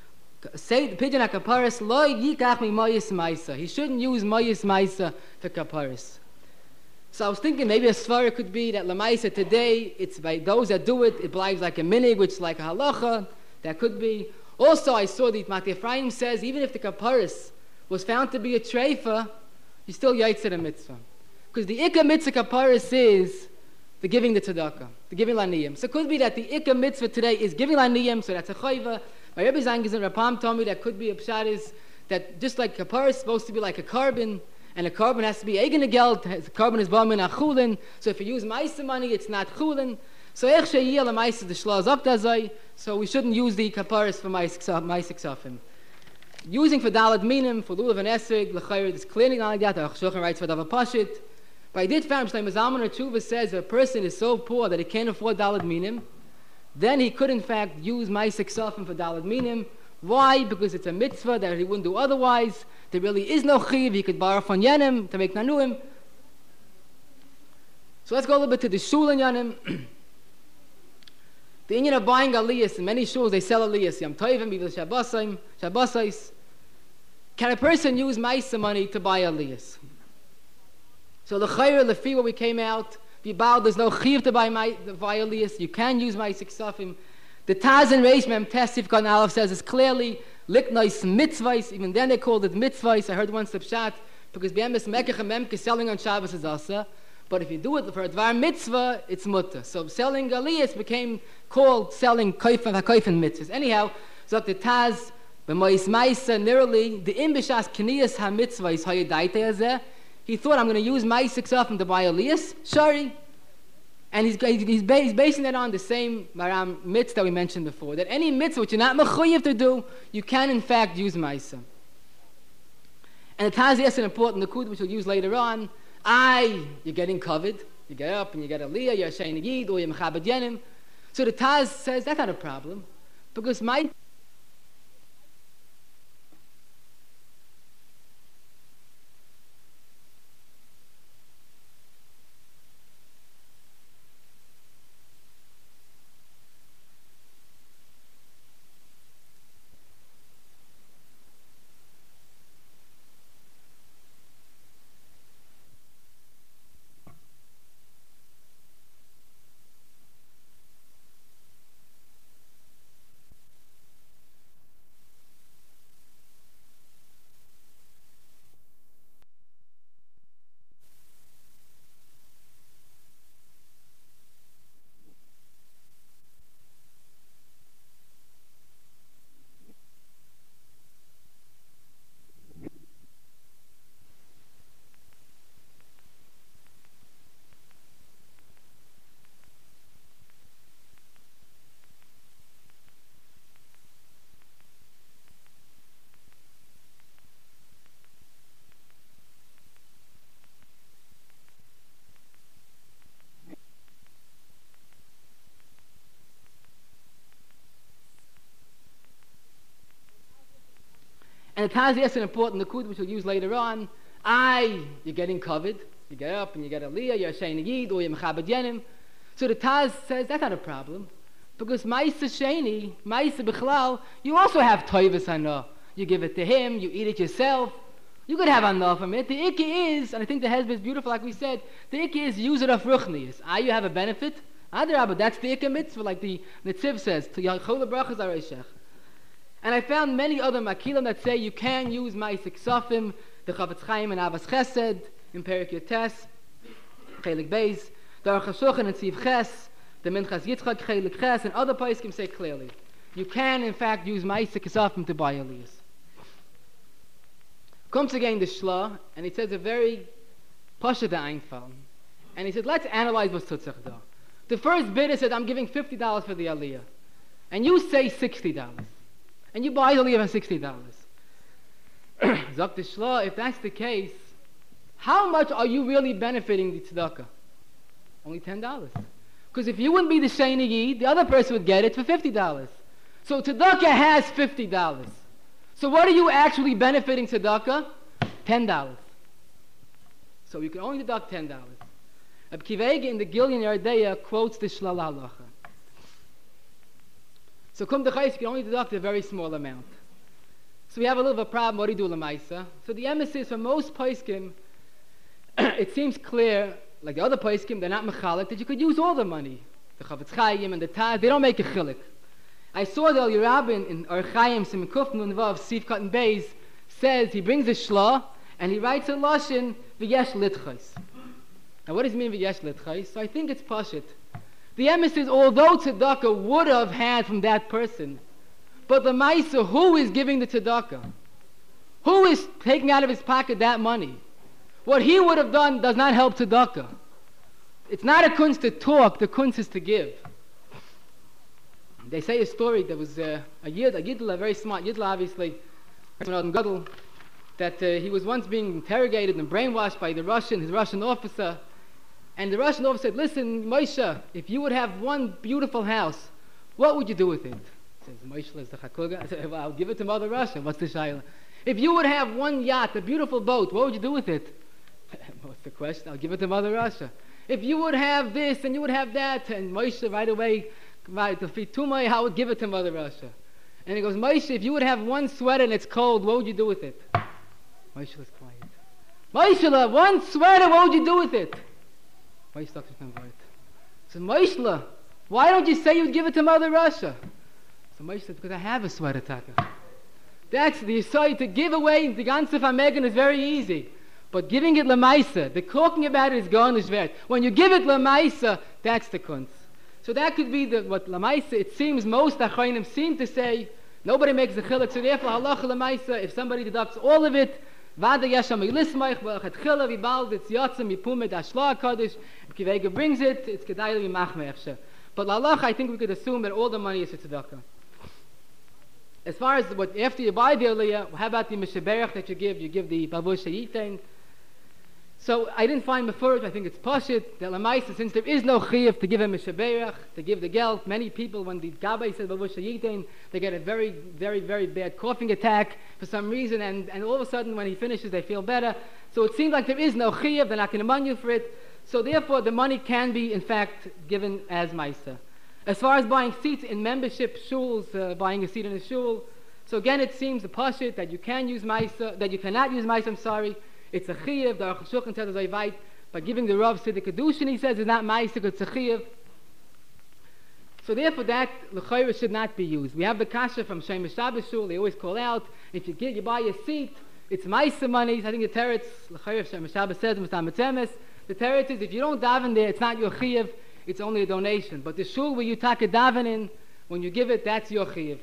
say the pigeon at kaparas, lo yikach mi moyes maisa. He shouldn't use moyes maisa for kaparas. So I was thinking maybe a svara could be that lamaisa today, it's by those that do it, it believes like a minig, which is like a halacha. That could be. Also, I saw that Mati Ephraim says even if the kaparas was found to be a treifa, you still yaitzer a mitzvah. Because the ikka mitzvah kaparas is the giving the tzedakah, the giving laniyim. So it could be that the ikka mitzvah today is giving laniyim, so that's a chayva. My Rebbe Zangis and Rapam told me that could be a pshat is that just like kaparas is supposed to be like a carbon, and a carbon has to be eigen geld. Carbon is bamin achulin. So if you use ma'isa money, it's not chulin. So ech sheyiyah l'ma'isa the shla zok dazay. So we shouldn't use the kaparas for ma'isa ksafim. Using for dalad minim, for lulav and esrig, l'chayr, it's clearly not like that. The Shulchan writes for davar pashit. But I did find Shlomo Zalman or Tshuva says that a person is so poor that he can't afford dalad minim, then he could in fact use ma'isa ksafim for dalad minim. Why? Because it's a mitzvah that he wouldn't do otherwise. There really is no chiv. He could borrow from Yanim to make nanuim. So let's go a little bit to the shul in Yanim. The Indian of buying aliyas, in many shuls they sell aliyas. Yom Tovim, even Shabbosais. Can a person use ma'isa money to buy aliyas? So the chayr, the fee where we came out, there's no chiv to buy aliyas. You can use ma'isa ksafim. The Taz and Reish Mem Tesif Kan Aleph says it's clearly liknois mitzvahs. Even then they called it mitzvahs. I heard once the pshat because be'emes mekach and memke selling on Shabbos is asa. But if you do it for a dvar mitzvah, it's mutter. So selling aliyas became called selling koifen mitzvahs. Anyhow, so the Taz b'mois ma'isa nearly the imbishas keniyas ha mitzvahs hayadaita azeh. He thought I'm going to use ma'isa ksafim to buy aliyas. Sorry. And he's basing that on the same maram mitzvah that we mentioned before. That any mitzvah which you're not mechuyev to do, you can in fact use ma'isa. And the Taz is an important nakud which we'll use later on. You're getting covered. You get up and you get aliyah, you're shaying yid, or you're mechabed yenim. So the Taz says that's not a problem. Because my And the Taz is an important nakud which we'll use later on. You're getting covered. You get up and you get aliyah, you're a sheni yid, or you're mechabed yenim. So the Taz says that's not a problem. Because Maisa Sheni, Maisa Bichlal, you also have Toivus Hana. You give it to him, you eat it yourself. You could have enough from it. The Ikki is, and I think the husband is beautiful, like we said, the Ikki is use it of Ruchnius. You have a benefit. Adarabah, that's the Ikki mitzvah, like the Netziv says, to Yachol Brachas Areshech. And I found many other Makilim that say you can use Maisa Ksafim, the Chavetz Chaim and Avas Chesed, in Perik Yotes, Chelik Beis, the Aruch HaShulchan and Tziv Ches, the Minchas Yitzchak, Chelik Ches, and other poskim say clearly. You can, in fact, use Maisa Ksafim to buy aliyahs. Comes again the Shla, and he says a very Pasha de Einfall. And he said, let's analyze what's Tutzach da. The first bidder said, I'm giving $50 for the aliyah. And you say $60. And you buy the aliyah for $60. Zok the Shla, if that's the case, how much are you really benefiting the tzedakah? Only $10. Because if you wouldn't be the Sheni Yid, the other person would get it for $50. So tzedakah has $50. So what are you actually benefiting tzedakah? $10. So you can only deduct $10. Reb Kivega in the Gilyon Yardeya quotes the Shlal Halacha. So kum d'chayis, you can only deduct a very small amount. So we have a little bit of a problem. What do you do l'maisa? So the emphasis for most poskim, it seems clear, like the other poskim, they're not mechalik, that you could use all the money. The Chavetz Chaim and the Taz, they don't make a chilik. I saw the El Yerabin in Orach Chaim, Siman Kuf Nun Vav, Sif Katan Beis, says, he brings a shla, and he writes a lashon, v'yesh litchais. Now what does he mean v'yesh litchais? So I think it's pashit. The emphasis, although tzedakah would have had from that person, but the Maisa, who is giving the tzedakah? Who is taking out of his pocket that money? What he would have done does not help tzedakah. It's not a kunst to talk, the kunst is to give. They say a story, there was a Yidla, a very smart Yidla obviously, that he was once being interrogated and brainwashed by his Russian officer. And the Russian officer said, listen, Moshe, if you would have one beautiful house, what would you do with it? He says, Moshe is the Chakuga. I said, well, I'll give it to Mother Russia. What's the shayla? If you would have one yacht, a beautiful boat, what would you do with it? What's the question? I'll give it to Mother Russia. If you would have this and you would have that, and Moshe right away, to feed Tumay, I would give it to Mother Russia. And he goes, Moshe, if you would have one sweater and it's cold, what would you do with it? Moshe was quiet. Moshe, one sweater, what would you do with it? Moshe talks to him about it. So Moshe, why don't you say you'd give it to Mother Russia? So Moshe said, because I have a sweater, Taka. That's the side to give away the ganze Megan is very easy. But giving it lemaisa, the talking about it is garnish vert. When you give it lemaisa, that's the kunz. So that could be what lemaisa, it seems most achronim seem to say, nobody makes a chiluk, so therefore halacha lemaisa, if somebody deducts all of it, vada yasham ilismaich, v'achat chila v'bald, it's yatzim, yipumed, ashla HaKadosh, if Kivega brings it, it's kedayla v'machmeh. But halacha, I think we could assume that all the money is tzedakah. As far as what after you buy the aliyah, how about the mishaberach that you give the bavush yitain. So I didn't find before, I think it's pashit, that lamaisa, since there is no chiyuv to give him a shaberach, to give the geld, many people, when the gabbai says bavush yitain, they get a very, very, very bad coughing attack for some reason, and all of a sudden when he finishes they feel better. So it seems like there is no chiyuv, they're not going to money you for it. So therefore the money can be in fact given as maisa. As far as buying seats in membership shuls, buying a seat in a shul, so again it seems the pashit that you can use maisa, that you cannot use maisa, I'm sorry. It's a chiyuv. The Aruch HaShulchan says as I by giving the Rav Siddiq Kedushin, he says it's not maisa, it's a chiyuv. So therefore that l'chayra should not be used. We have the kasha from Shemesh Shabbos shul. They always call out, if you buy a seat, it's maisa money. I think the teretz l'chayra Shemesh Shabbos says the teretz is if you don't daven there, it's not your chiyuv. It's only a donation. But the shul where you take a daven in, when you give it, that's your chiyuv.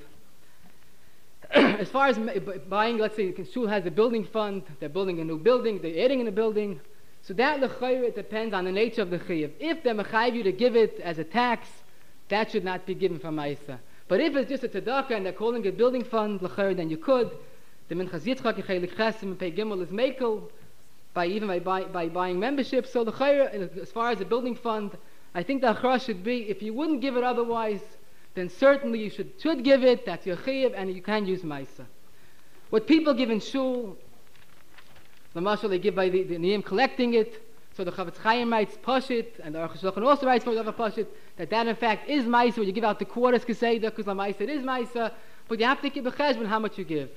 As far as buying, let's say the shul has a building fund, they're building a new building, they're adding in a building. So that l'chayr, it depends on the nature of the chiyuv. If they're mechayiv you to give it as a tax, that should not be given from ma'isa. But if it's just a tzedakah and they're calling it building fund, l'chayr, then you could. The Minchas Yitzchak, Chelik Chesim, and Pei Gimel is mekel, by buying membership. So l'chayr, as far as the building fund, I think the achra should be, if you wouldn't give it otherwise, then certainly you should give it, that's your chiyuv, and you can use maisa. What people give in shul, the mashal they give by the niyim collecting it. So the Chavetz Chaim writes Pashit, and the Aruch HaShulchan also writes more of a Pashit, that in fact is Maisa, when you give out the quarters Keseda, because the Maisa it is Maisa, but you have to keep a cheshbon how much you give.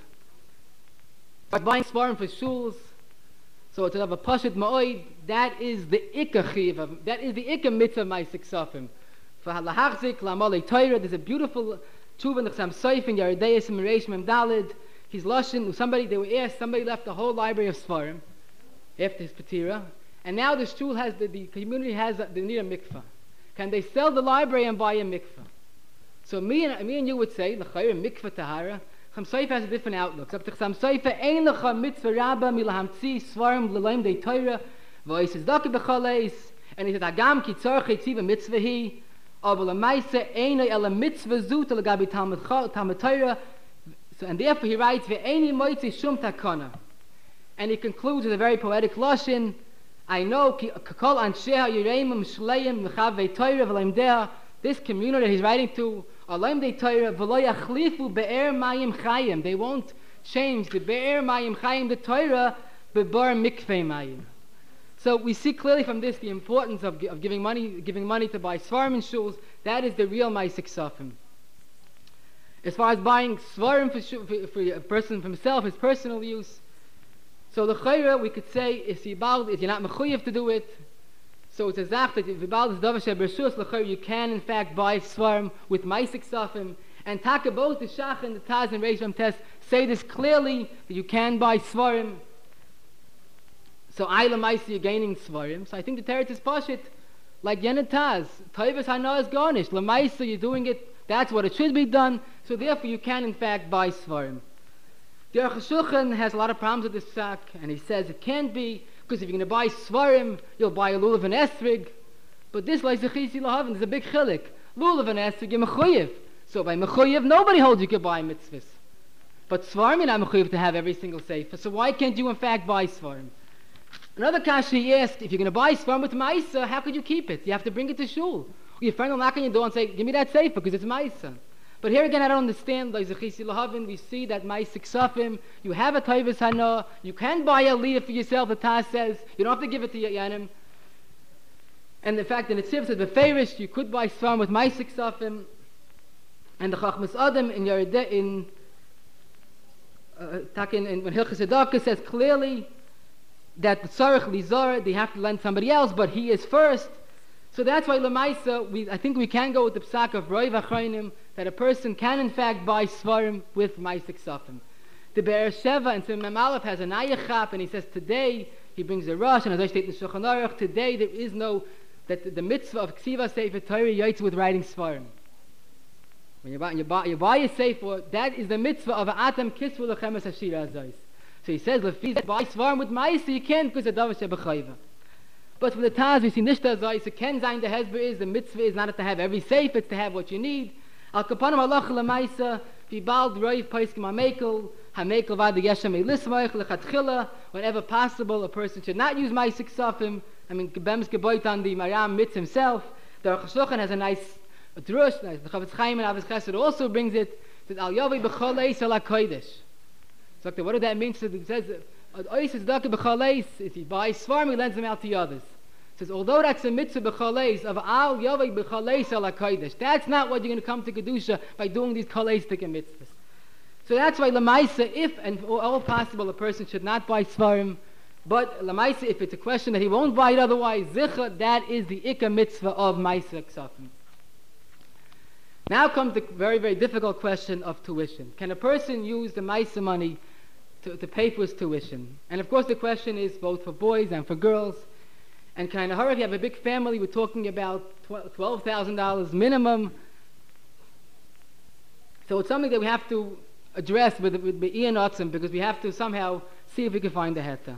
By buying svarim for shuls, so it's of a Pashit Ma'oid, that is the Ikka Chiv, that is the Ikka Mitzvah Maisa Ksafim. For Lahachzik, Lamalei Torah, there's a beautiful tshuva in the Chassam Soif in Yeridayas and Mereish Mem Dalid. He's Lashon, somebody left the whole library of svarim after his Patira. And now the shul has, the community has, they need a mikvah. Can they sell the library and buy a mikvah? So me and you would say, l'chayr mikvah tahara. Chassam Sofer has a different outlook. So Chassam Sofer, ein lecha mitzvah rabba milahamtzi svarim l'leim dei Torah v'ois daki b'chaleis. And he said, agam ki tzarech etziva mitzvah hi, aber l'maisa ein ela mitzvah zut l'gabi talmud Torah. And therefore he writes, ve'eini moitzi shum takana. And he concludes with a very poetic lashon, I know kakol ansheha yireimim shleim l'chavei Torah v'leim dea. This community that he's writing to, Alayim de Torah, v'lo yachlifu be'er mayim chayim. They won't change the be'er mayim chayim, the Torah, be'bar mikvei mayim. So we see clearly from this the importance of giving money to buy svarim and shuls. That is the real ma'aseh ksafim. As far as buying svarim for a person for himself, his personal use. So the chayra, we could say, if you're not mechuyev to do it, so it's a zach that if you can in fact buy svarim with ma'aseh ksafim, and taka both the shach and the taz and reish test say this clearly that you can buy svarim. So I lamaisa you're gaining svarim. So I think the teretz is pashit like Yenet Taz. Toivus hana is garnished. Lamaisa you're doing it. That's what it should be done. So therefore you can in fact buy svarim. The Aruch HaShulchan has a lot of problems with this sack, and he says it can't be, because if you're going to buy svarim, you'll buy a lulav and esrig. But this like zechisi lahavin is a big chilik. Lulav and esrig, you're mechuyev. So by mechuyev, nobody holds you can buy mitzvahs. But svarim you're not mechuyev to have every single sefer. So why can't you in fact buy svarim? Another kasha he asked, if you're going to buy svarim with ma'isa, how could you keep it? You have to bring it to shul. Your friend will knock on your door and say, give me that sefer because it's ma'isa. But here again, I don't understand. Like Zechisi Lahavin, we see that ma'aseh ksafim, you have a toivus hana, you can buy a leader for yourself, the Taz says, you don't have to give it to Yanim. And the fact that the Tziv says, beferish, you could buy svarim with ma'aseh ksafim. And the Chachmas Adam in Yerideh, in when Hilchas Tzedakah says clearly that the tzarech lizar, they have to lend somebody else, but he is first. So that's why Lamaisa, I think we can go with the psak of Roi V'Achronim, that a person can in fact buy svarim with ma'aseh ksafim. The Be'er Sheva and Simon Aleph has a nayachap, and he says today he brings a rush, and as I state in Shulchan Aruch, today there is no that the mitzvah of ksiva sefer Torah yaitz with writing svarim. When you buy a sefer, that is the mitzvah of atam kisvu lechemes hashira azos. So he says, lefiz buy svarim with ma'aseh you can't because the davar shebechayva. But for the Taz, we see Nishta Zayis, so Ken Zayin the Hezber is, the mitzvah is not to have every safe, it's to have what you need. Al Kapanim Allah Lamaisa, Vibald Roiv Paiskim HaMekel, HaMekel Vad Yeshem Elismaich, Lechatchila, whenever possible, a person should not use Ma'aseh Ksafim. I mean, Gebem's Geboit on the Maram Mitz himself. The Aruch HaShulchan has a nice drush, the Chavetz Chaim and Avis Chesed also brings it, that Al Yovei B'chol Eis Ala Kodesh. So what does that mean? So it says, Ois is Daka B'chol, if he buys svarim, he lends them out to others. It says, although that's a mitzvah b'chaleis of al yovei b'chaleis ala kodesh, that's not what you're going to come to kedusha by doing these chaleistik mitzvahs. So that's why lamaisa, if and all possible, a person should not buy svarim, but lamaisa, if it's a question that he won't buy it otherwise, zicha, that is the ikka mitzvah of ma'aseh ksafim. Now comes the very, very difficult question of tuition. Can a person use the ma'aseh money to pay for his tuition? And of course the question is both for boys and for girls. And kind of hurry, if you have a big family, we're talking about $12,000 minimum. So it's something that we have to address with Ian Otzim, because we have to somehow see if we can find a heta.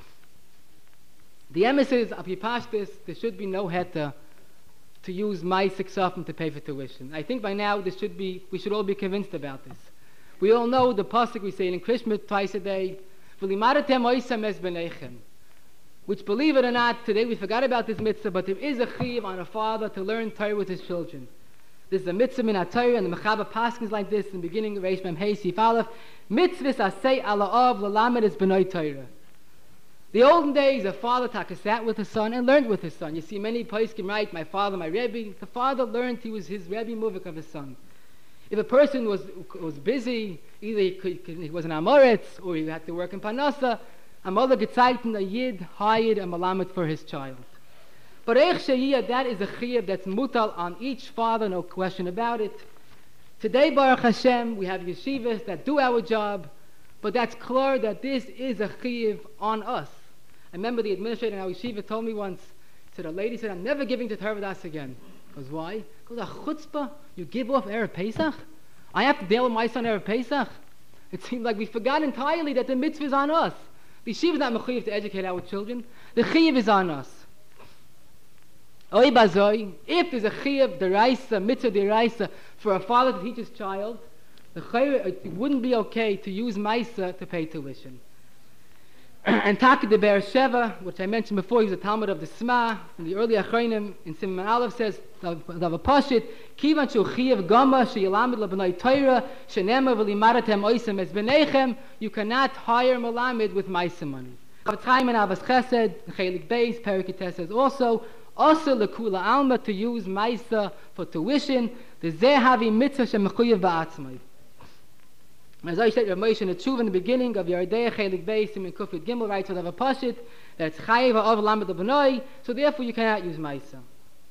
The emes is, apipashtis, there should be no heta to use ma'aseh ksafim to pay for tuition. I think by now we should all be convinced about this. We all know the pasuk we say in Krishma twice a day, V'limadatem oisam es b'neichem. Which, believe it or not, today we forgot about this mitzvah, but there is a chiv on a father to learn Torah with his children. This is a mitzvah min HaTorah, and the Mechaber paskins like this in the beginning of Reish Mem Hey Sif Aleph. Mitzvahs asay ala av l'lamed is b'noi Torah. The olden days, a father sat with his son and learned with his son. You see many poskim write, my father, my Rebbe. The father learned, he was his Rebbe Muvik of his son. If a person was busy, either he was an Amoritz or he had to work in Panasa, a mother gezeiten a Yid hired a malamet for his child. But Eich Sheyiyah, that is a chiyuv that's mutal on each father, no question about it. Today, Baruch Hashem, we have yeshivas that do our job, but that's clear that this is a chiyuv on us. I remember the administrator in our yeshiva told me once, said a lady said, I'm never giving to Torah Das again. Because why? Because a chutzpah, you give off Erev Pesach? I have to deal with my son Erev Pesach? It seems like we forgot entirely that the mitzvah is on us. The yeshiva is not mechuyev to educate our children. The chiyuv is on us. Oy bazoi, if there's a chiyuv deraisa, mitzvah deraisa, for a father to teach his child, it wouldn't be okay to use maisa to pay tuition. And Taka de Be'er Sheva, which I mentioned before, he's a Talmud of the Sma, in the early Achronim, in Siman Aleph says, Dava Pashit, Kivan shu chiyav gama, sheyilamid l'bnei Torah, shenema v'limaratem oisem es b'neichem, you cannot hire Malamid with maisa money. Chavetz Chaim and Avas Chesed, Chelik Beis, Perikites says also, also lekula alma to use maisa for tuition, the zeh havi mitzvah shemechuyev ba'atzmai. As I said, Rav Moshe in the Tshuva in the beginning of Yardei Chelik Beis in Kufit Gimel writes with a Pashit that it's chayiv of lamed l'bnoi, so therefore you cannot use maisa.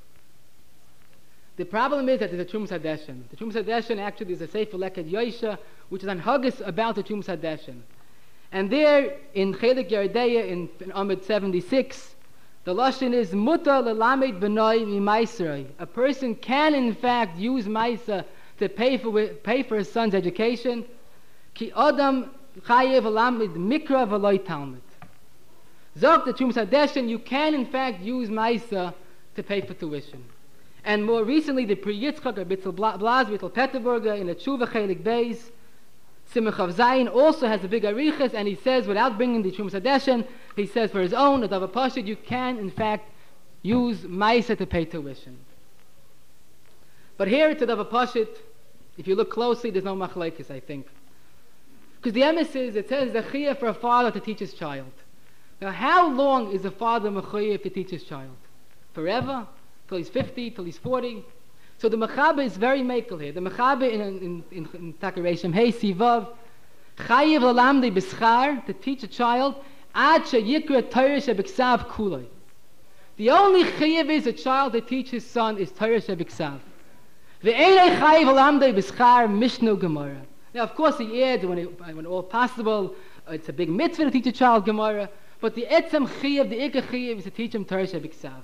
The problem is that there's a Trumas Hadeshen. The Trumas Hadeshen actually is a Sefer Leket Yosha, which is on Haggis about the Trumas Hadeshen. And there in Chelik Yardei in Amud 76, the lashon is muta lelamed b'noi mimaisrei. A person can in fact use maisa to pay for his son's education. Ki adam chayev lamed mikra v'loy talmud. Zok the Trumas Hadeshen, you can in fact use maisa to pay for tuition. And more recently, the Pri Yitzchak or Bitzel Blaz, Bitzel Petterburger in the Tshuva Chelik Beis, Simcha Chav Zayin also has a big arichas, and he says, without bringing the Trumas Hadeshen, he says for his own, at Dava Pashit, you can in fact use maisa to pay tuition. But here at Dava Pashit, if you look closely, there's no machlekes, I think. Because the emes is, it says the chiyuv for a father to teach his child. Now, how long is a father mechuyev to teach his child? Forever? Till he's 50, till he's 40? So the Mechaber is very makel here. The Mechaber in Takareshim, Hey Sivav, chayiv lalamdi b'schar, to teach a child, ad sheyikra Torah shebiksav kuloi. The only chayiv is a child to teach his son is Torah shebiksav. Ve'enei chayiv lalamdi b'schar mishnu gemara. Now, of course, he adds when all possible, it's a big mitzvah to teach a child Gemara, but the etzem chayiv, the ikar chayiv, is to teach him Torah shebiksav.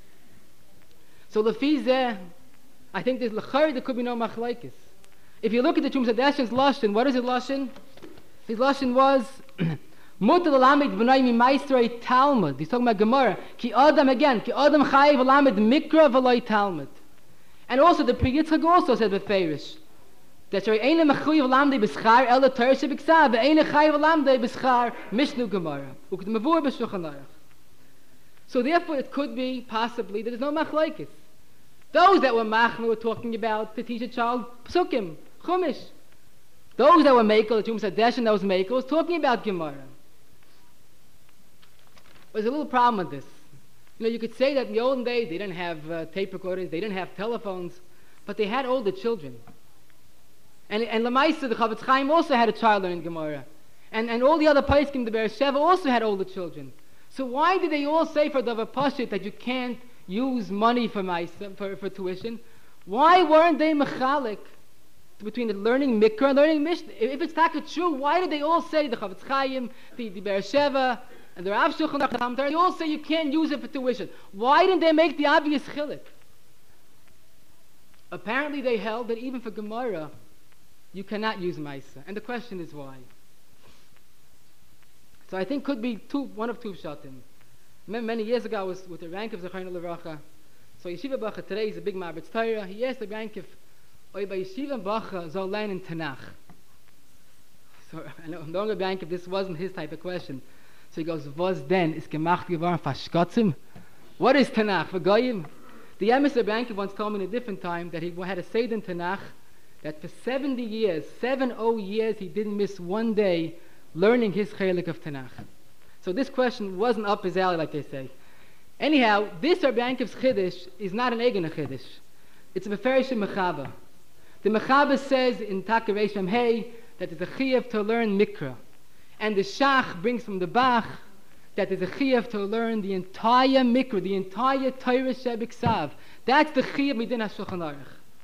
So lefizeh, I think there's l'chari, there could be no machlekes. If you look at the Trumas Hadeshen's lashon, what is it lashon? His lashon was mutar l'lamed b'nai mimaisrei talmud. He's talking about Gemara. Ki adam again, ki adam chayiv l'lamed mikra v'loi talmud. And also the Pri Yitzchak also said beferish that shari eine mechuyev l'lamdei b'schar el Torah shebiksav ve'ene chayiv l'lamdei b'schar mishnu Gemara. Uked mavur b'shulchan aruch. So therefore it could be possibly that there's no machlekes. Those that were machna were talking about to teach a child psukim, chumash. Those that were mekel, the Trumas Hadeshen that was mekel, was talking about Gemara. There's a little problem with this. You know, you could say that in the olden days they didn't have tape recorders, they didn't have telephones, but they had older children. And Lamaisa, the Chavetz Chaim also had a child learning Gemara. And all the other poskim, the Be'er Sheva, also had older children. So why did they all say for Dava Pashit that you can't use money for for tuition? Why weren't they mechalik between the learning Mikra and learning Mishnah? If it's taka true, why did they all say, the Chavetz Chaim, the Be'er Sheva, and the Rav Shulchan Aruch, they all say you can't use it for tuition? Why didn't they make the obvious chilek? Apparently they held that even for Gemara, you cannot use Maisa. And the question is why? So I think could be one of two shatim. Many years ago I was with the rank of Zechariah Leracha. So Yeshiva Bacha today is a big Marbetz Torah. He asked the rank if by Yeshiva Bacha soll learn in Tanakh. So I know no rank if this wasn't his type of question. So he goes, was denn is gemacht geworden fashkotzim? What is Tanakh for Goyim? The Emes Abankiv once told me in a different time that he had a Seder in Tanakh that for 70 years, 70 years, he didn't miss one day learning his chelik of Tanakh. So this question wasn't up his alley, like they say. Anyhow, this Rabbi Yankiv's Chiddush is not an Egena Chiddush. It's a Meferish Mechaba. The Mechaba says in Takav Shem Hey that there's a Chiyuv to learn Mikra. And the Shach brings from the Bach that there's a Chiyuv to learn the entire Mikra, the entire Torah Shebiksav. That's the Chiyuv Midin HaShulchan Aruch.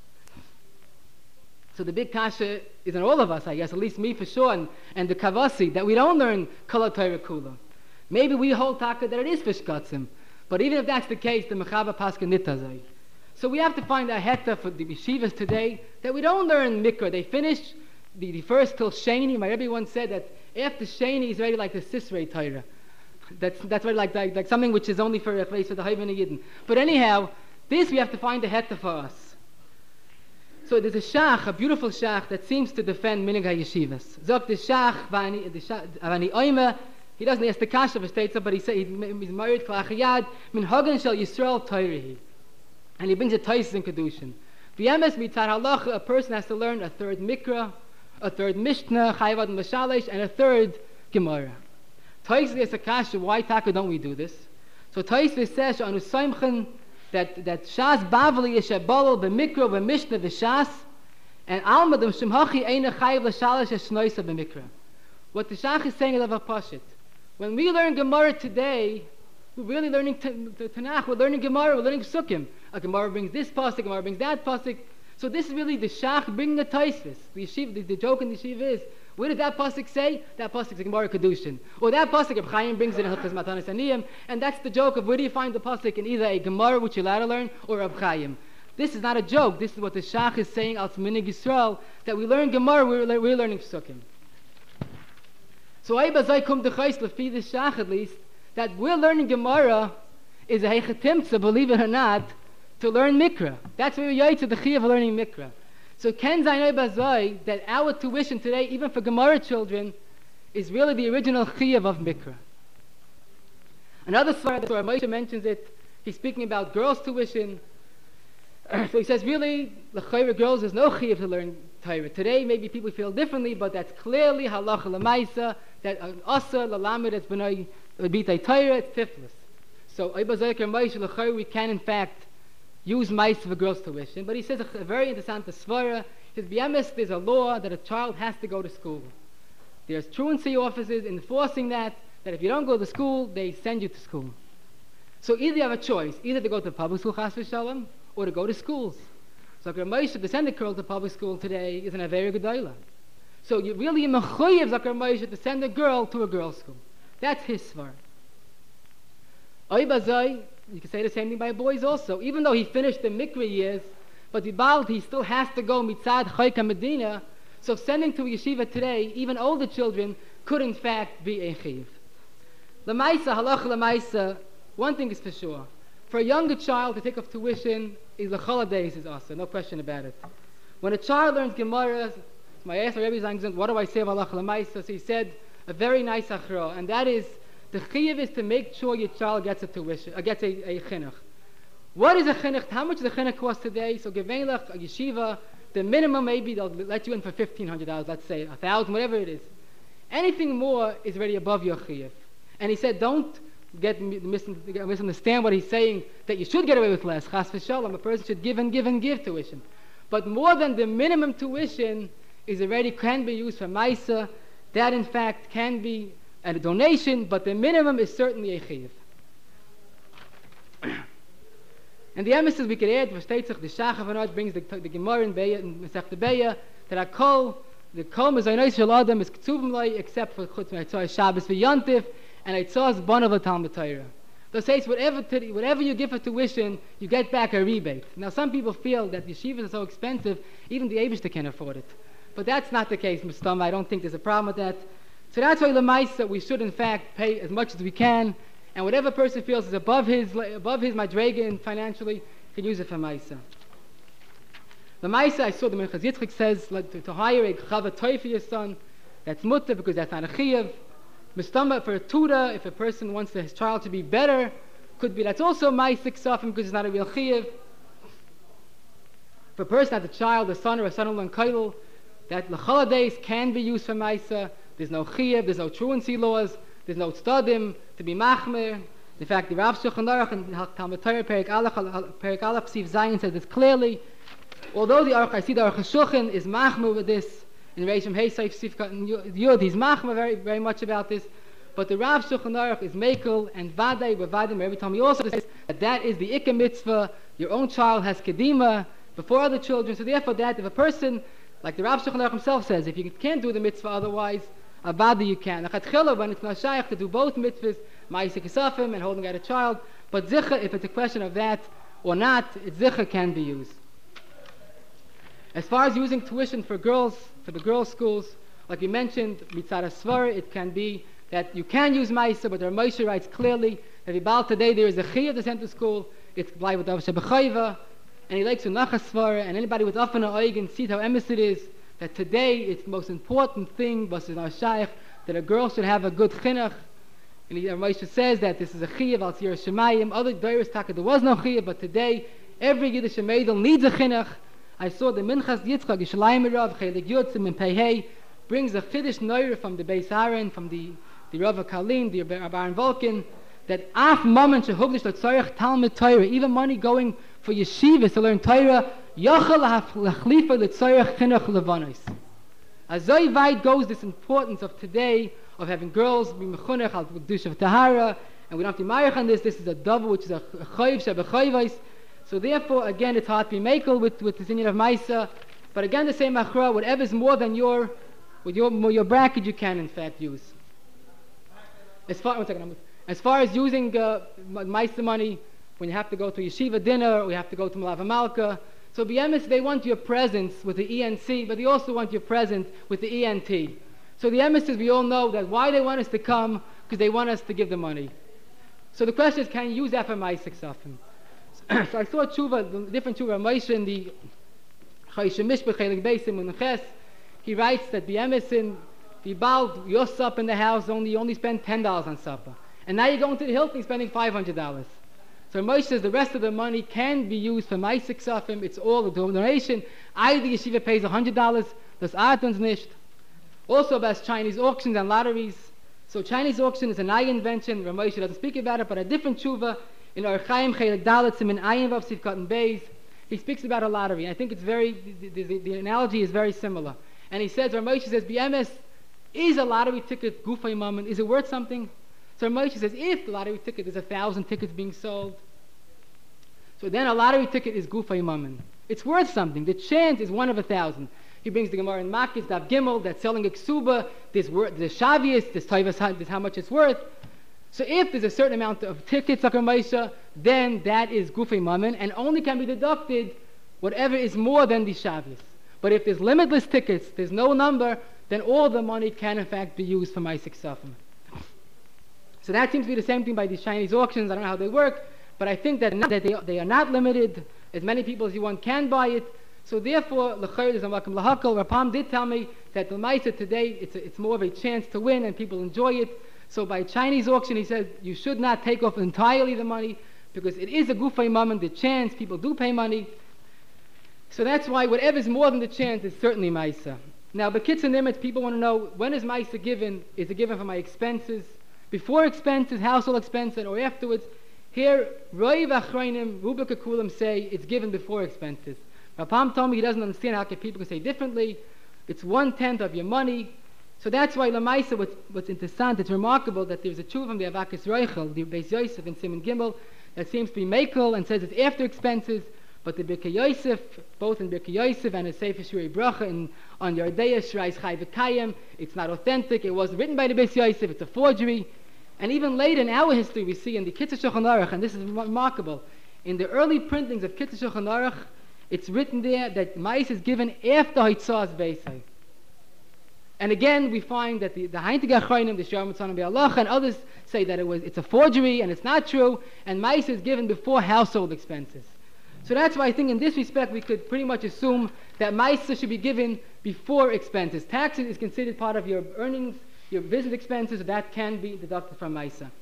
So the big kasha is in all of us, I guess, at least me for sure, and the Kavasi, that we don't learn Kol Torah Kula. Maybe we hold Taka that it is Fishkatzim. But even if that's the case, the Mechaba Paska Nitazai. So we have to find a heta for the yeshivas today that we don't learn Mikra. They finish the first till Sheni. My Rebbe once said that after Sheni is already like the Sisrei Torah. That's really like something which is only for a place for the Hayvan Yidden. But anyhow, this we have to find a heta for us. So there's a Shach, a beautiful Shach, that seems to defend Minig HaYeshivas. Zok the Shach, Vani Oime, he doesn't ask the Kasha of a state, but he says he's married Klachayad, Min Hagan Shal Yisrael Toirahi. And he brings a Taisis in Kedushin. V'yemes mitar halacha, a person has to learn a third Mikra, a third Mishnah, Chayavad and Mashalesh, and a third Gemara. Taisis asks the Kasha, why Taka don't we do this? So Taisis says, Anu Saimchen, that Shas Bavali is Shabalal, B'Mikra, B'Mishnah, V'Shas, and Almadam Shemhachi Eina Chayav L'Shalesh Shnoisa B'Mikra. What the Shach is saying is of a Pashit. When we learn Gemara today, we're really learning Tanakh, we're learning Gemara, we're learning Sukkim. A Gemara brings this pasuk, Gemara brings that pasuk. So this is really the Shach bringing the Taisvis. The yeshiva, the joke in the yeshiva is, where did that pasuk say? That pasuk is Gemara Kedushin. Or that pasuk, Reb Chaim brings it in Hilchos Matanos Aniyim, and that's the joke of where do you find the pasuk in either a Gemara which you're allowed to learn, or Reb Chaim. This is not a joke. This is what the Shach is saying al Minig Yisrael, that we learn Gemara, we're learning Sukkim. So Aibazai kum dechais lefi the Shach at least, that we're learning Gemara is a hechatimtza, believe it or not, to learn Mikra. That's where we are to the chiyuv of learning Mikra. So Ken Zainai Bazai, that our tuition today, even for Gemara children, is really the original chiyuv of Mikra. Another svara, that's where Moshe mentions it, he's speaking about girls' tuition. So he says, really, l'chayra girls, there's no chiyuv to learn Torah. Today, maybe people feel differently, but that's clearly halacha l'maisa, that asa l'lamed it's b'nai b'itay Torah, it's tiflis. So we can in fact use mice for girls' tuition. But he says a very interesting svara. He says, b'yemes, there's a law that a child has to go to school. There's truancy officers enforcing that if you don't go to school, they send you to school. So either you have a choice, either to go to public school, chas v'shalom, or to go to schools. So Zakar Moshe, to send a girl to public school today isn't a very good idea. So you really mechuyev Zakar Moshe to send a girl to a girls' school. That's his svar. Oibazai, you can say the same thing by boys also. Even though he finished the mikra years, but he still has to go mitzad chayka medina. So sending to a yeshiva today, even older children, could in fact be a chiv. Lamaisa, halacha lamaisa, one thing is for sure. For a younger child to take off tuition is the holidays is also, no question about it. When a child learns Gemara, my asked Rebbe, what do I say about halacha lamaisa? So he said a very nice achra, and that is the chiyuv is to make sure your child gets a tuition, gets a chinuch. What is a chinuch? How much does a chinuch cost today? So Gevenlach, a yeshiva, the minimum maybe they'll let you in for $1,500, let's say $1,000, whatever it is. Anything more is already above your chiyuv. And he said, don't misunderstand what he's saying, that you should get away with less. Chas v'shalom, a person should give and give and give tuition. But more than the minimum tuition can be used for maisa. That in fact can be a donation, but the minimum is certainly a chiyuv. And the emissaries we could add, versteht sich, the Shachavanot brings the Gemara in Masech the Beya, that the kol mezaynos shel adam is ktuvim lay, except for chutz me'atzah Shabbos v'yantif, and Eitzah is bonav l'talmud Torah. They'll say whatever you give for tuition, you get back a rebate. Now some people feel that yeshivas are so expensive, even the Eibishter can afford it. But that's not the case, Mr. I don't think there's a problem with that. So that's why Lamaisa, we should in fact pay as much as we can, and whatever person feels is above his madrega financially, can use it for Maisa. The Maisa, I saw the Minchas Yitzchak says to hire a chava toy for your son. That's mutter because that's not a chiyuv. Mistamba for a tutor, if a person wants his child to be better, could be that's also Maisa ksafim because it's not a real chiyuv. If a person has a child, a son or a son-in-law in Kailul, that the holidays can be used for Maisa. There's no chiyuv, there's no truancy laws, there's no tzadim to be machmer. In fact, the Rav Shulchan Aruch in Talmud Torah Perek Aleph Siv Zayin says this clearly. Although the Aruch Shulchan is machmer with this in Reishim Hey Seif Sifkat and Yud, he's machmer very, very much about this. But the Rav Shulchan Aruch is mekel and vadei b'vadim every time. He also says that is the ikka mitzvah. Your own child has kedima before other children. So therefore, that if a person, like the Rav Shulchan Aruch himself says, if you can't do the mitzvah otherwise, avada you can. When it's not shaykh to do both mitzvahs, ma'aseh kesafim and holding out a child, but zicha, if it's a question of that or not, zicha can be used. As far as using tuition for girls, for the girls' schools, like you mentioned, mitzvah svara, it can be that you can use ma'aseh, but the Moshe writes clearly that about today there is a chiyuv to send to school. It's like with Avsha B'chayva, and he likes to nachas svara, and anybody with afana oigen sees how emes it is that today it's the most important thing, was in our shaykh, that a girl should have a good chinuch. And Moshe says that this is a chiyuv al tzir shemayim. Other dairis taka there was no chiyuv, but today every Yiddish meidel needs a chinuch. I saw the Minchas Yitzchak Yishalayim Rav Chelik Yotzim in Pehei brings a chiddush noir from the Beis Aaron, from the Rav Kalim, the Baron Volkin, that af moment shehugdish l'tzorech Talmud Torah, even money going for yeshivas to learn Torah, yochel lachlifa l'tzorech chinuch levanos. Azoi weit goes this importance of today of having girls be mechunech al dush of tahara, and we don't have to marry on this. This is a double, which is a chayiv shebechayvos. So therefore, again, it's hard to be makel with the union of Maisa. But again, the same achra, whatever's more than your bracket, you can in fact use. As far as using Maisa money, when you have to go to yeshiva dinner, or you have to go to Malava Malka, so BMS, they want your presence with the ENC, but they also want your presence with the ENT. So the emissaries, we all know that why they want us to come, because they want us to give the money. So the question is, can you use that for Maisa Ksafim? So I saw tshuva, different tshuva Moshe in the Chayshim Mishpach Chelik Beisim Uneches. He writes that the emissin, the Baal, your supper in the house, only spend $10 on supper. And now you're going to the Hilton spending $500. So Moshe says the rest of the money can be used for Maisa Ksafim. It's all a donation. Either yeshiva pays $100, das Artons nicht. Also about Chinese auctions and lotteries. So Chinese auction is an eye invention. Moshe doesn't speak about it, but a different tshuva in Orchaim Chelik Dalatzim in Ayin Vav Sivkat and Beis, he speaks about a lottery. I think it's the analogy is very similar. And he says, Moshe says, BMS is a lottery ticket, Gufay Mammon, is it worth something? So Moshe says, if the lottery ticket is 1,000 tickets being sold, so then a lottery ticket is Gufay Mammon. It's worth something. The chance is 1 of 1,000. He brings the Gemara in Makis, Dav Gimel, that's selling a ksuba, this shavius, this taivas, this how much it's worth. So if there's a certain amount of tickets, then that is Gufay Mammon, and only can be deducted whatever is more than the shavius. But if there's limitless tickets, there's no number, then all the money can in fact be used for Maisa Ksafim. So that seems to be the same thing by these Chinese auctions. I don't know how they work, but I think that they are not limited. As many people as you want can buy it. So therefore, l'chayr is a makam lahakal. Rapam did tell me that the Maisa today, it's more of a chance to win and people enjoy it. So by Chinese auction, he said, you should not take off entirely the money, because it is a Gufay Mammon, the chance, people do pay money. So that's why whatever is more than the chance is certainly Maisa. Now, B'kitz and Nimitz, people want to know, when is Maisa given? Is it given for my expenses? Before expenses, household expenses, or afterwards? Here, Roiv Achreinim, Rubik Akulim say it's given before expenses. Rapam told me he doesn't understand how people can say differently. It's 1/10 of your money. So that's why Lamaisa, what's interesting, it's remarkable that there's a tshuva from the Avakis Reichel, the Beis Yosef in Simon Gimel, that seems to be Mekel and says it's after expenses, but the Birkei Yosef, both in Birkei Yosef and in Sefer Shurei Bracha on Yardei Shrais Chai V'Kayim, it's not authentic, it wasn't written by the Beis Yosef, it's a forgery. And even later in our history we see in the Kitzur Shulchan Aruch, and this is remarkable, in the early printings of Kitzur Shulchan Aruch, it's written there that Mais is given after Hitzah's Beisai. And again, we find that the Heintig Achronim, the Shalom Tzanam Be'alach, and others say that it's a forgery and it's not true, and Mais is given before household expenses. So that's why I think in this respect we could pretty much assume that Maisa should be given before expenses. Taxes is considered part of your earnings, your business expenses, so that can be deducted from Maisa.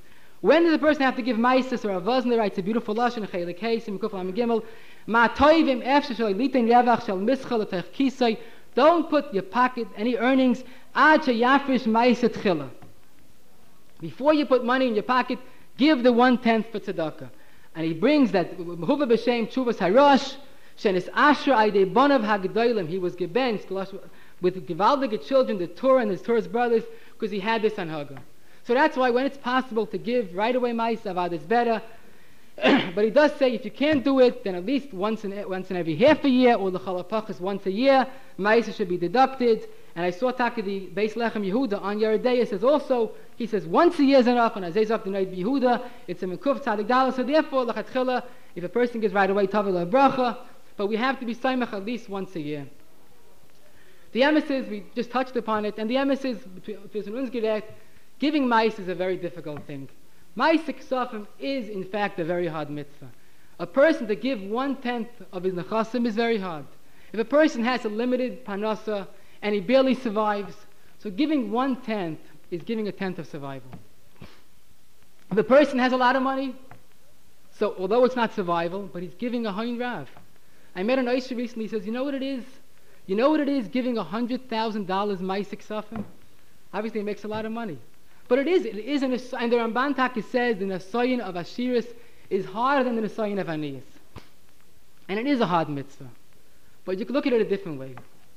When does a person have to give Maisis? Or Avazner writes a beautiful lashon, Chelik Heis, in Kuf Lam Gimel, Ma toivim efshel shel litin revach shel mischal etech kisay. Don't put your pocket, any earnings, ad sheyafrish Maiset Chila. Before you put money in your pocket, give the 1/10 for tzedakah. And he brings that, Mehuva b'shem Tshuvas Harosh, shenis Asher aydei bonav hagdolim. He was gebenched with gewaldige children, the Torah and his Torah's brothers, because he had this anhaga. So that's why when it's possible to give right away Ma'aseh Avad, it's better. But he does say if you can't do it, then at least once in every half a year, or the Chalapachas once a year, Ma'aseh should be deducted. And I saw Taka the Beis Lechem Yehuda on Yeridei says also, he says once a year is enough, and Azezak the Noid Yehuda, it's a Mekuf Tzadik Dala. So therefore, Lachatchila, if a person gives right away, Tavil Bracha, but we have to be Saimach at least once a year. The emissaries, we just touched upon it, and the emissaries, giving Ma'aseh is a very difficult thing. Ma'aseh Ksafim is, in fact, a very hard mitzvah. A person to give 1/10 of his nechasim is very hard. If a person has a limited panasa and he barely survives, so giving 1/10 is giving a 10th of survival. If a person has a lot of money, so although it's not survival, but he's giving a Hain Rav. I met an Aisha recently, he says, you know what it is? You know what it is giving $100,000 Ma'aseh Ksafim? Obviously it makes a lot of money. But it is and the Ramban Taka says the Nasayin of Ashiris is harder than the Nasayin of Aniyas. And it is a hard mitzvah. But you can look at it a different way.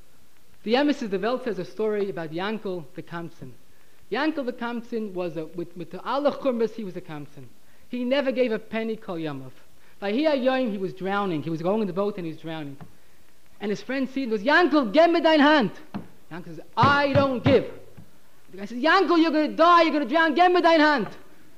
The emissaries, the Welt says a story about Yankel the Kamsen. Yankel the Kamsen was with the Allah Churmas, he was a Kamsen. He never gave a penny kol yamav. By Yom he was drowning. He was going in the boat and he was drowning. And his friend said, was Yankel, give me thine hand. Yankel says, I don't give. The guy says, Yankel, you're going to die, you're going to drown, give me thine hand.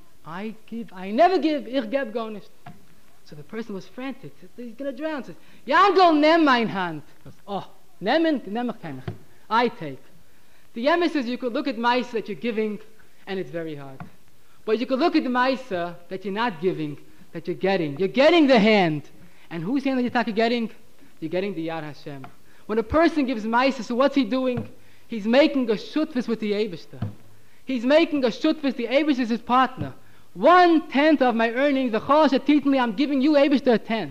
I never give, ich geb gar nicht. So the person was frantic, he's going to drown. He says, Yankel, nimm mein hand. He goes, oh, nemm ich kann ich. I take. The emes is you could look at Ma'aseh that you're giving, and it's very hard. But you could look at the Ma'aseh that you're not giving, that you're getting. You're getting the hand. And whose hand are you getting? You're getting the Yad Hashem. When a person gives Ma'aseh, so what's he doing? He's making a shutfis with the Eibishter. He's making a shutfis. The Eibishter is his partner. 1/10 of my earnings, the Chol Shetitni, I'm giving you Eibishter a 10th.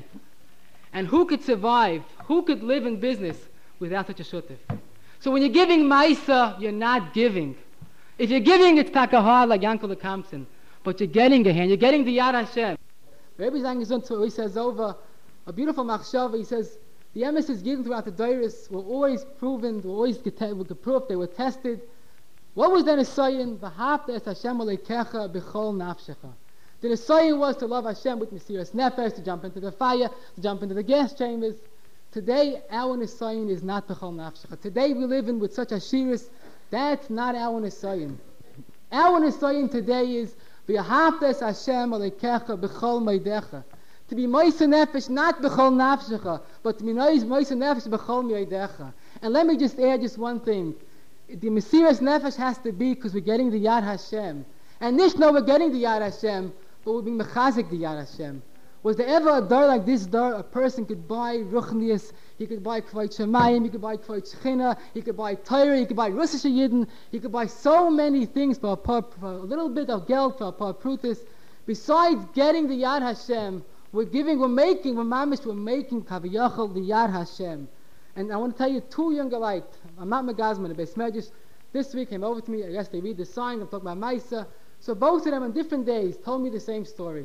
And who could survive? Who could live in business without such a shutfis? So when you're giving Ma'aseh, you're not giving. If you're giving, it's takahar like Yankel the Kamsen. But you're getting a hand. You're getting the Yad Hashem. Rabbi Zangazun, he says over a beautiful machshava, he says, the emissaries given throughout the Dairis were always proven, were always proof, they were tested. What was the Nisayin? V'hafta es Hashem aleikecha b'chol nafshecha. The Nisayin was to love Hashem with Mesiras Nefesh, to jump into the fire, to jump into the gas chambers. Today, our Nisayin is not b'chol nafshecha. Today we live in with such ashiris. That's not our Nisayin. Our Nisayin today is v'hafta es Hashem aleikecha b'chol meidecha. To be Moisa Nefesh, not B'chol Nafshecha, but to be Moisa Nefesh B'chol Mi'edecha. And let me just add just one thing. The Mesiras Nefesh has to be because we're getting the Yad Hashem. And Nishno, we're getting the Yad Hashem, but we're being Mechazik the Yad Hashem. Was there ever a door like this door? A person could buy Ruchnius, he could buy Kvayt Shemayim, he could buy Kvayt Shechina, he could buy Torah, he could buy Russish Yidden, he could buy so many things for a little bit of geld, for a par prutis. Besides getting the Yad Hashem, we're making Kaviyachal the Yad Hashem. And I want to tell you two younger light. I'm not Megazman, the Beis Medrash. This week came over to me, I guess they read the sign, I'm talking about Ma'aseh. So both of them on different days told me the same story.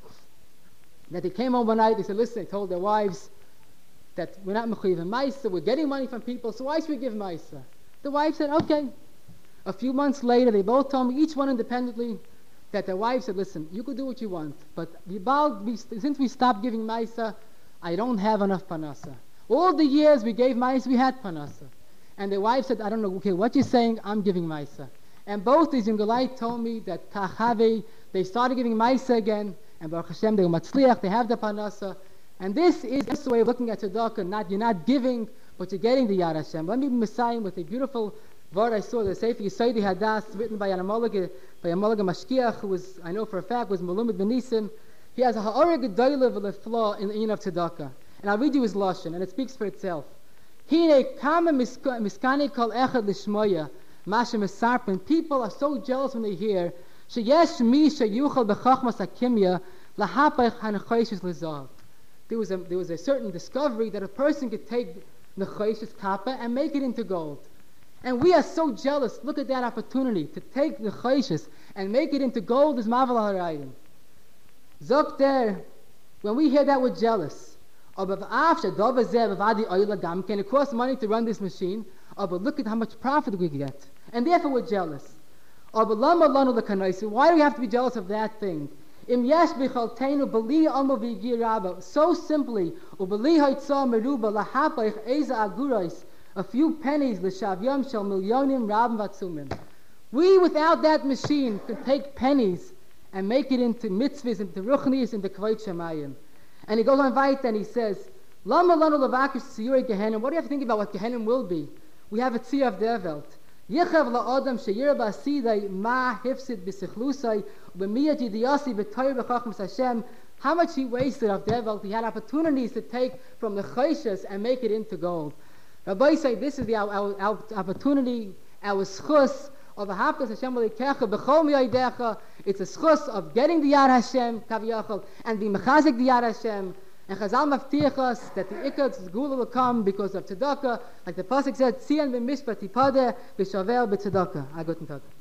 That they came home one night, they said, listen, they told their wives that we're not Mechuyev Ma'aseh, we're getting money from people, so why should we give Ma'aseh? The wife said, okay. A few months later, they both told me, each one independently, that their wife said, listen, you could do what you want, but since we stopped giving Ma'aseh, I don't have enough Panasa. All the years we gave Ma'aseh, we had Panasa. And the wife said, I don't know, okay, what you're saying, I'm giving Ma'aseh. And both these Yungalite told me that Kachave, they started giving Ma'aseh again, and Baruch Hashem, they were Matzliach, they have the Panasa. And this is the way of looking at tzedakah, you're not giving, but you're getting the Yad Hashem. Let me be Messiah with a beautiful word I saw, the Sefer Yisodi Hadas, written by a Malaga Mashkiach, who was, I know for a fact, was Malumid Benisim. He has a ha'ara gedolah v'lefla in the Yin of tzedakah. And I'll read you his lashon, and it speaks for itself. Hine kama miskani kol echad lishmoya, masha mesarpin. People are so jealous when they hear Sheyesh mi sheyuchal b'chachmas hakimya lahapach hanechoshes lezav. There was a certain discovery that a person could take nechoshes kappa and make it into gold. And we are so jealous. Look at that opportunity to take nechoshes and make it into gold is mavel harayim. Zok there, when we hear that, we're jealous. It costs money to run this machine, but look at how much profit we get. And therefore we're jealous. Why do we have to be jealous of that thing? So simply, a few pennies, we without that machine can take pennies and make it into mitzvahs, into ruchnis, into kvayt shamayim. And he goes on weiter and he says, Lama lanu levakish tziyurei Gehenim. What do you have to think about what Gehenim will be? We have a tziyur of der Welt. Yechav la'adam sheyir ba'asidai ma hifsid b'sichlusai b'miyat yidiyasi b'toyer b'chachmas Hashem. How much he wasted of der Welt. He had opportunities to take from the choshes and make it into gold. Rabbi say this is our opportunity, our schus of a hafkas Hashem v'leikecha b'chol miyadecha. It's a schus of getting the Yad Hashem kaviyachol and being mechazik the Yad Hashem. And Chazal maftiach us that the Ikad Gula will come because of tzedakah, like the pasuk said, "Tzion b'mishpat tipadeh v'shaver b'tzedakah." Guten Tag.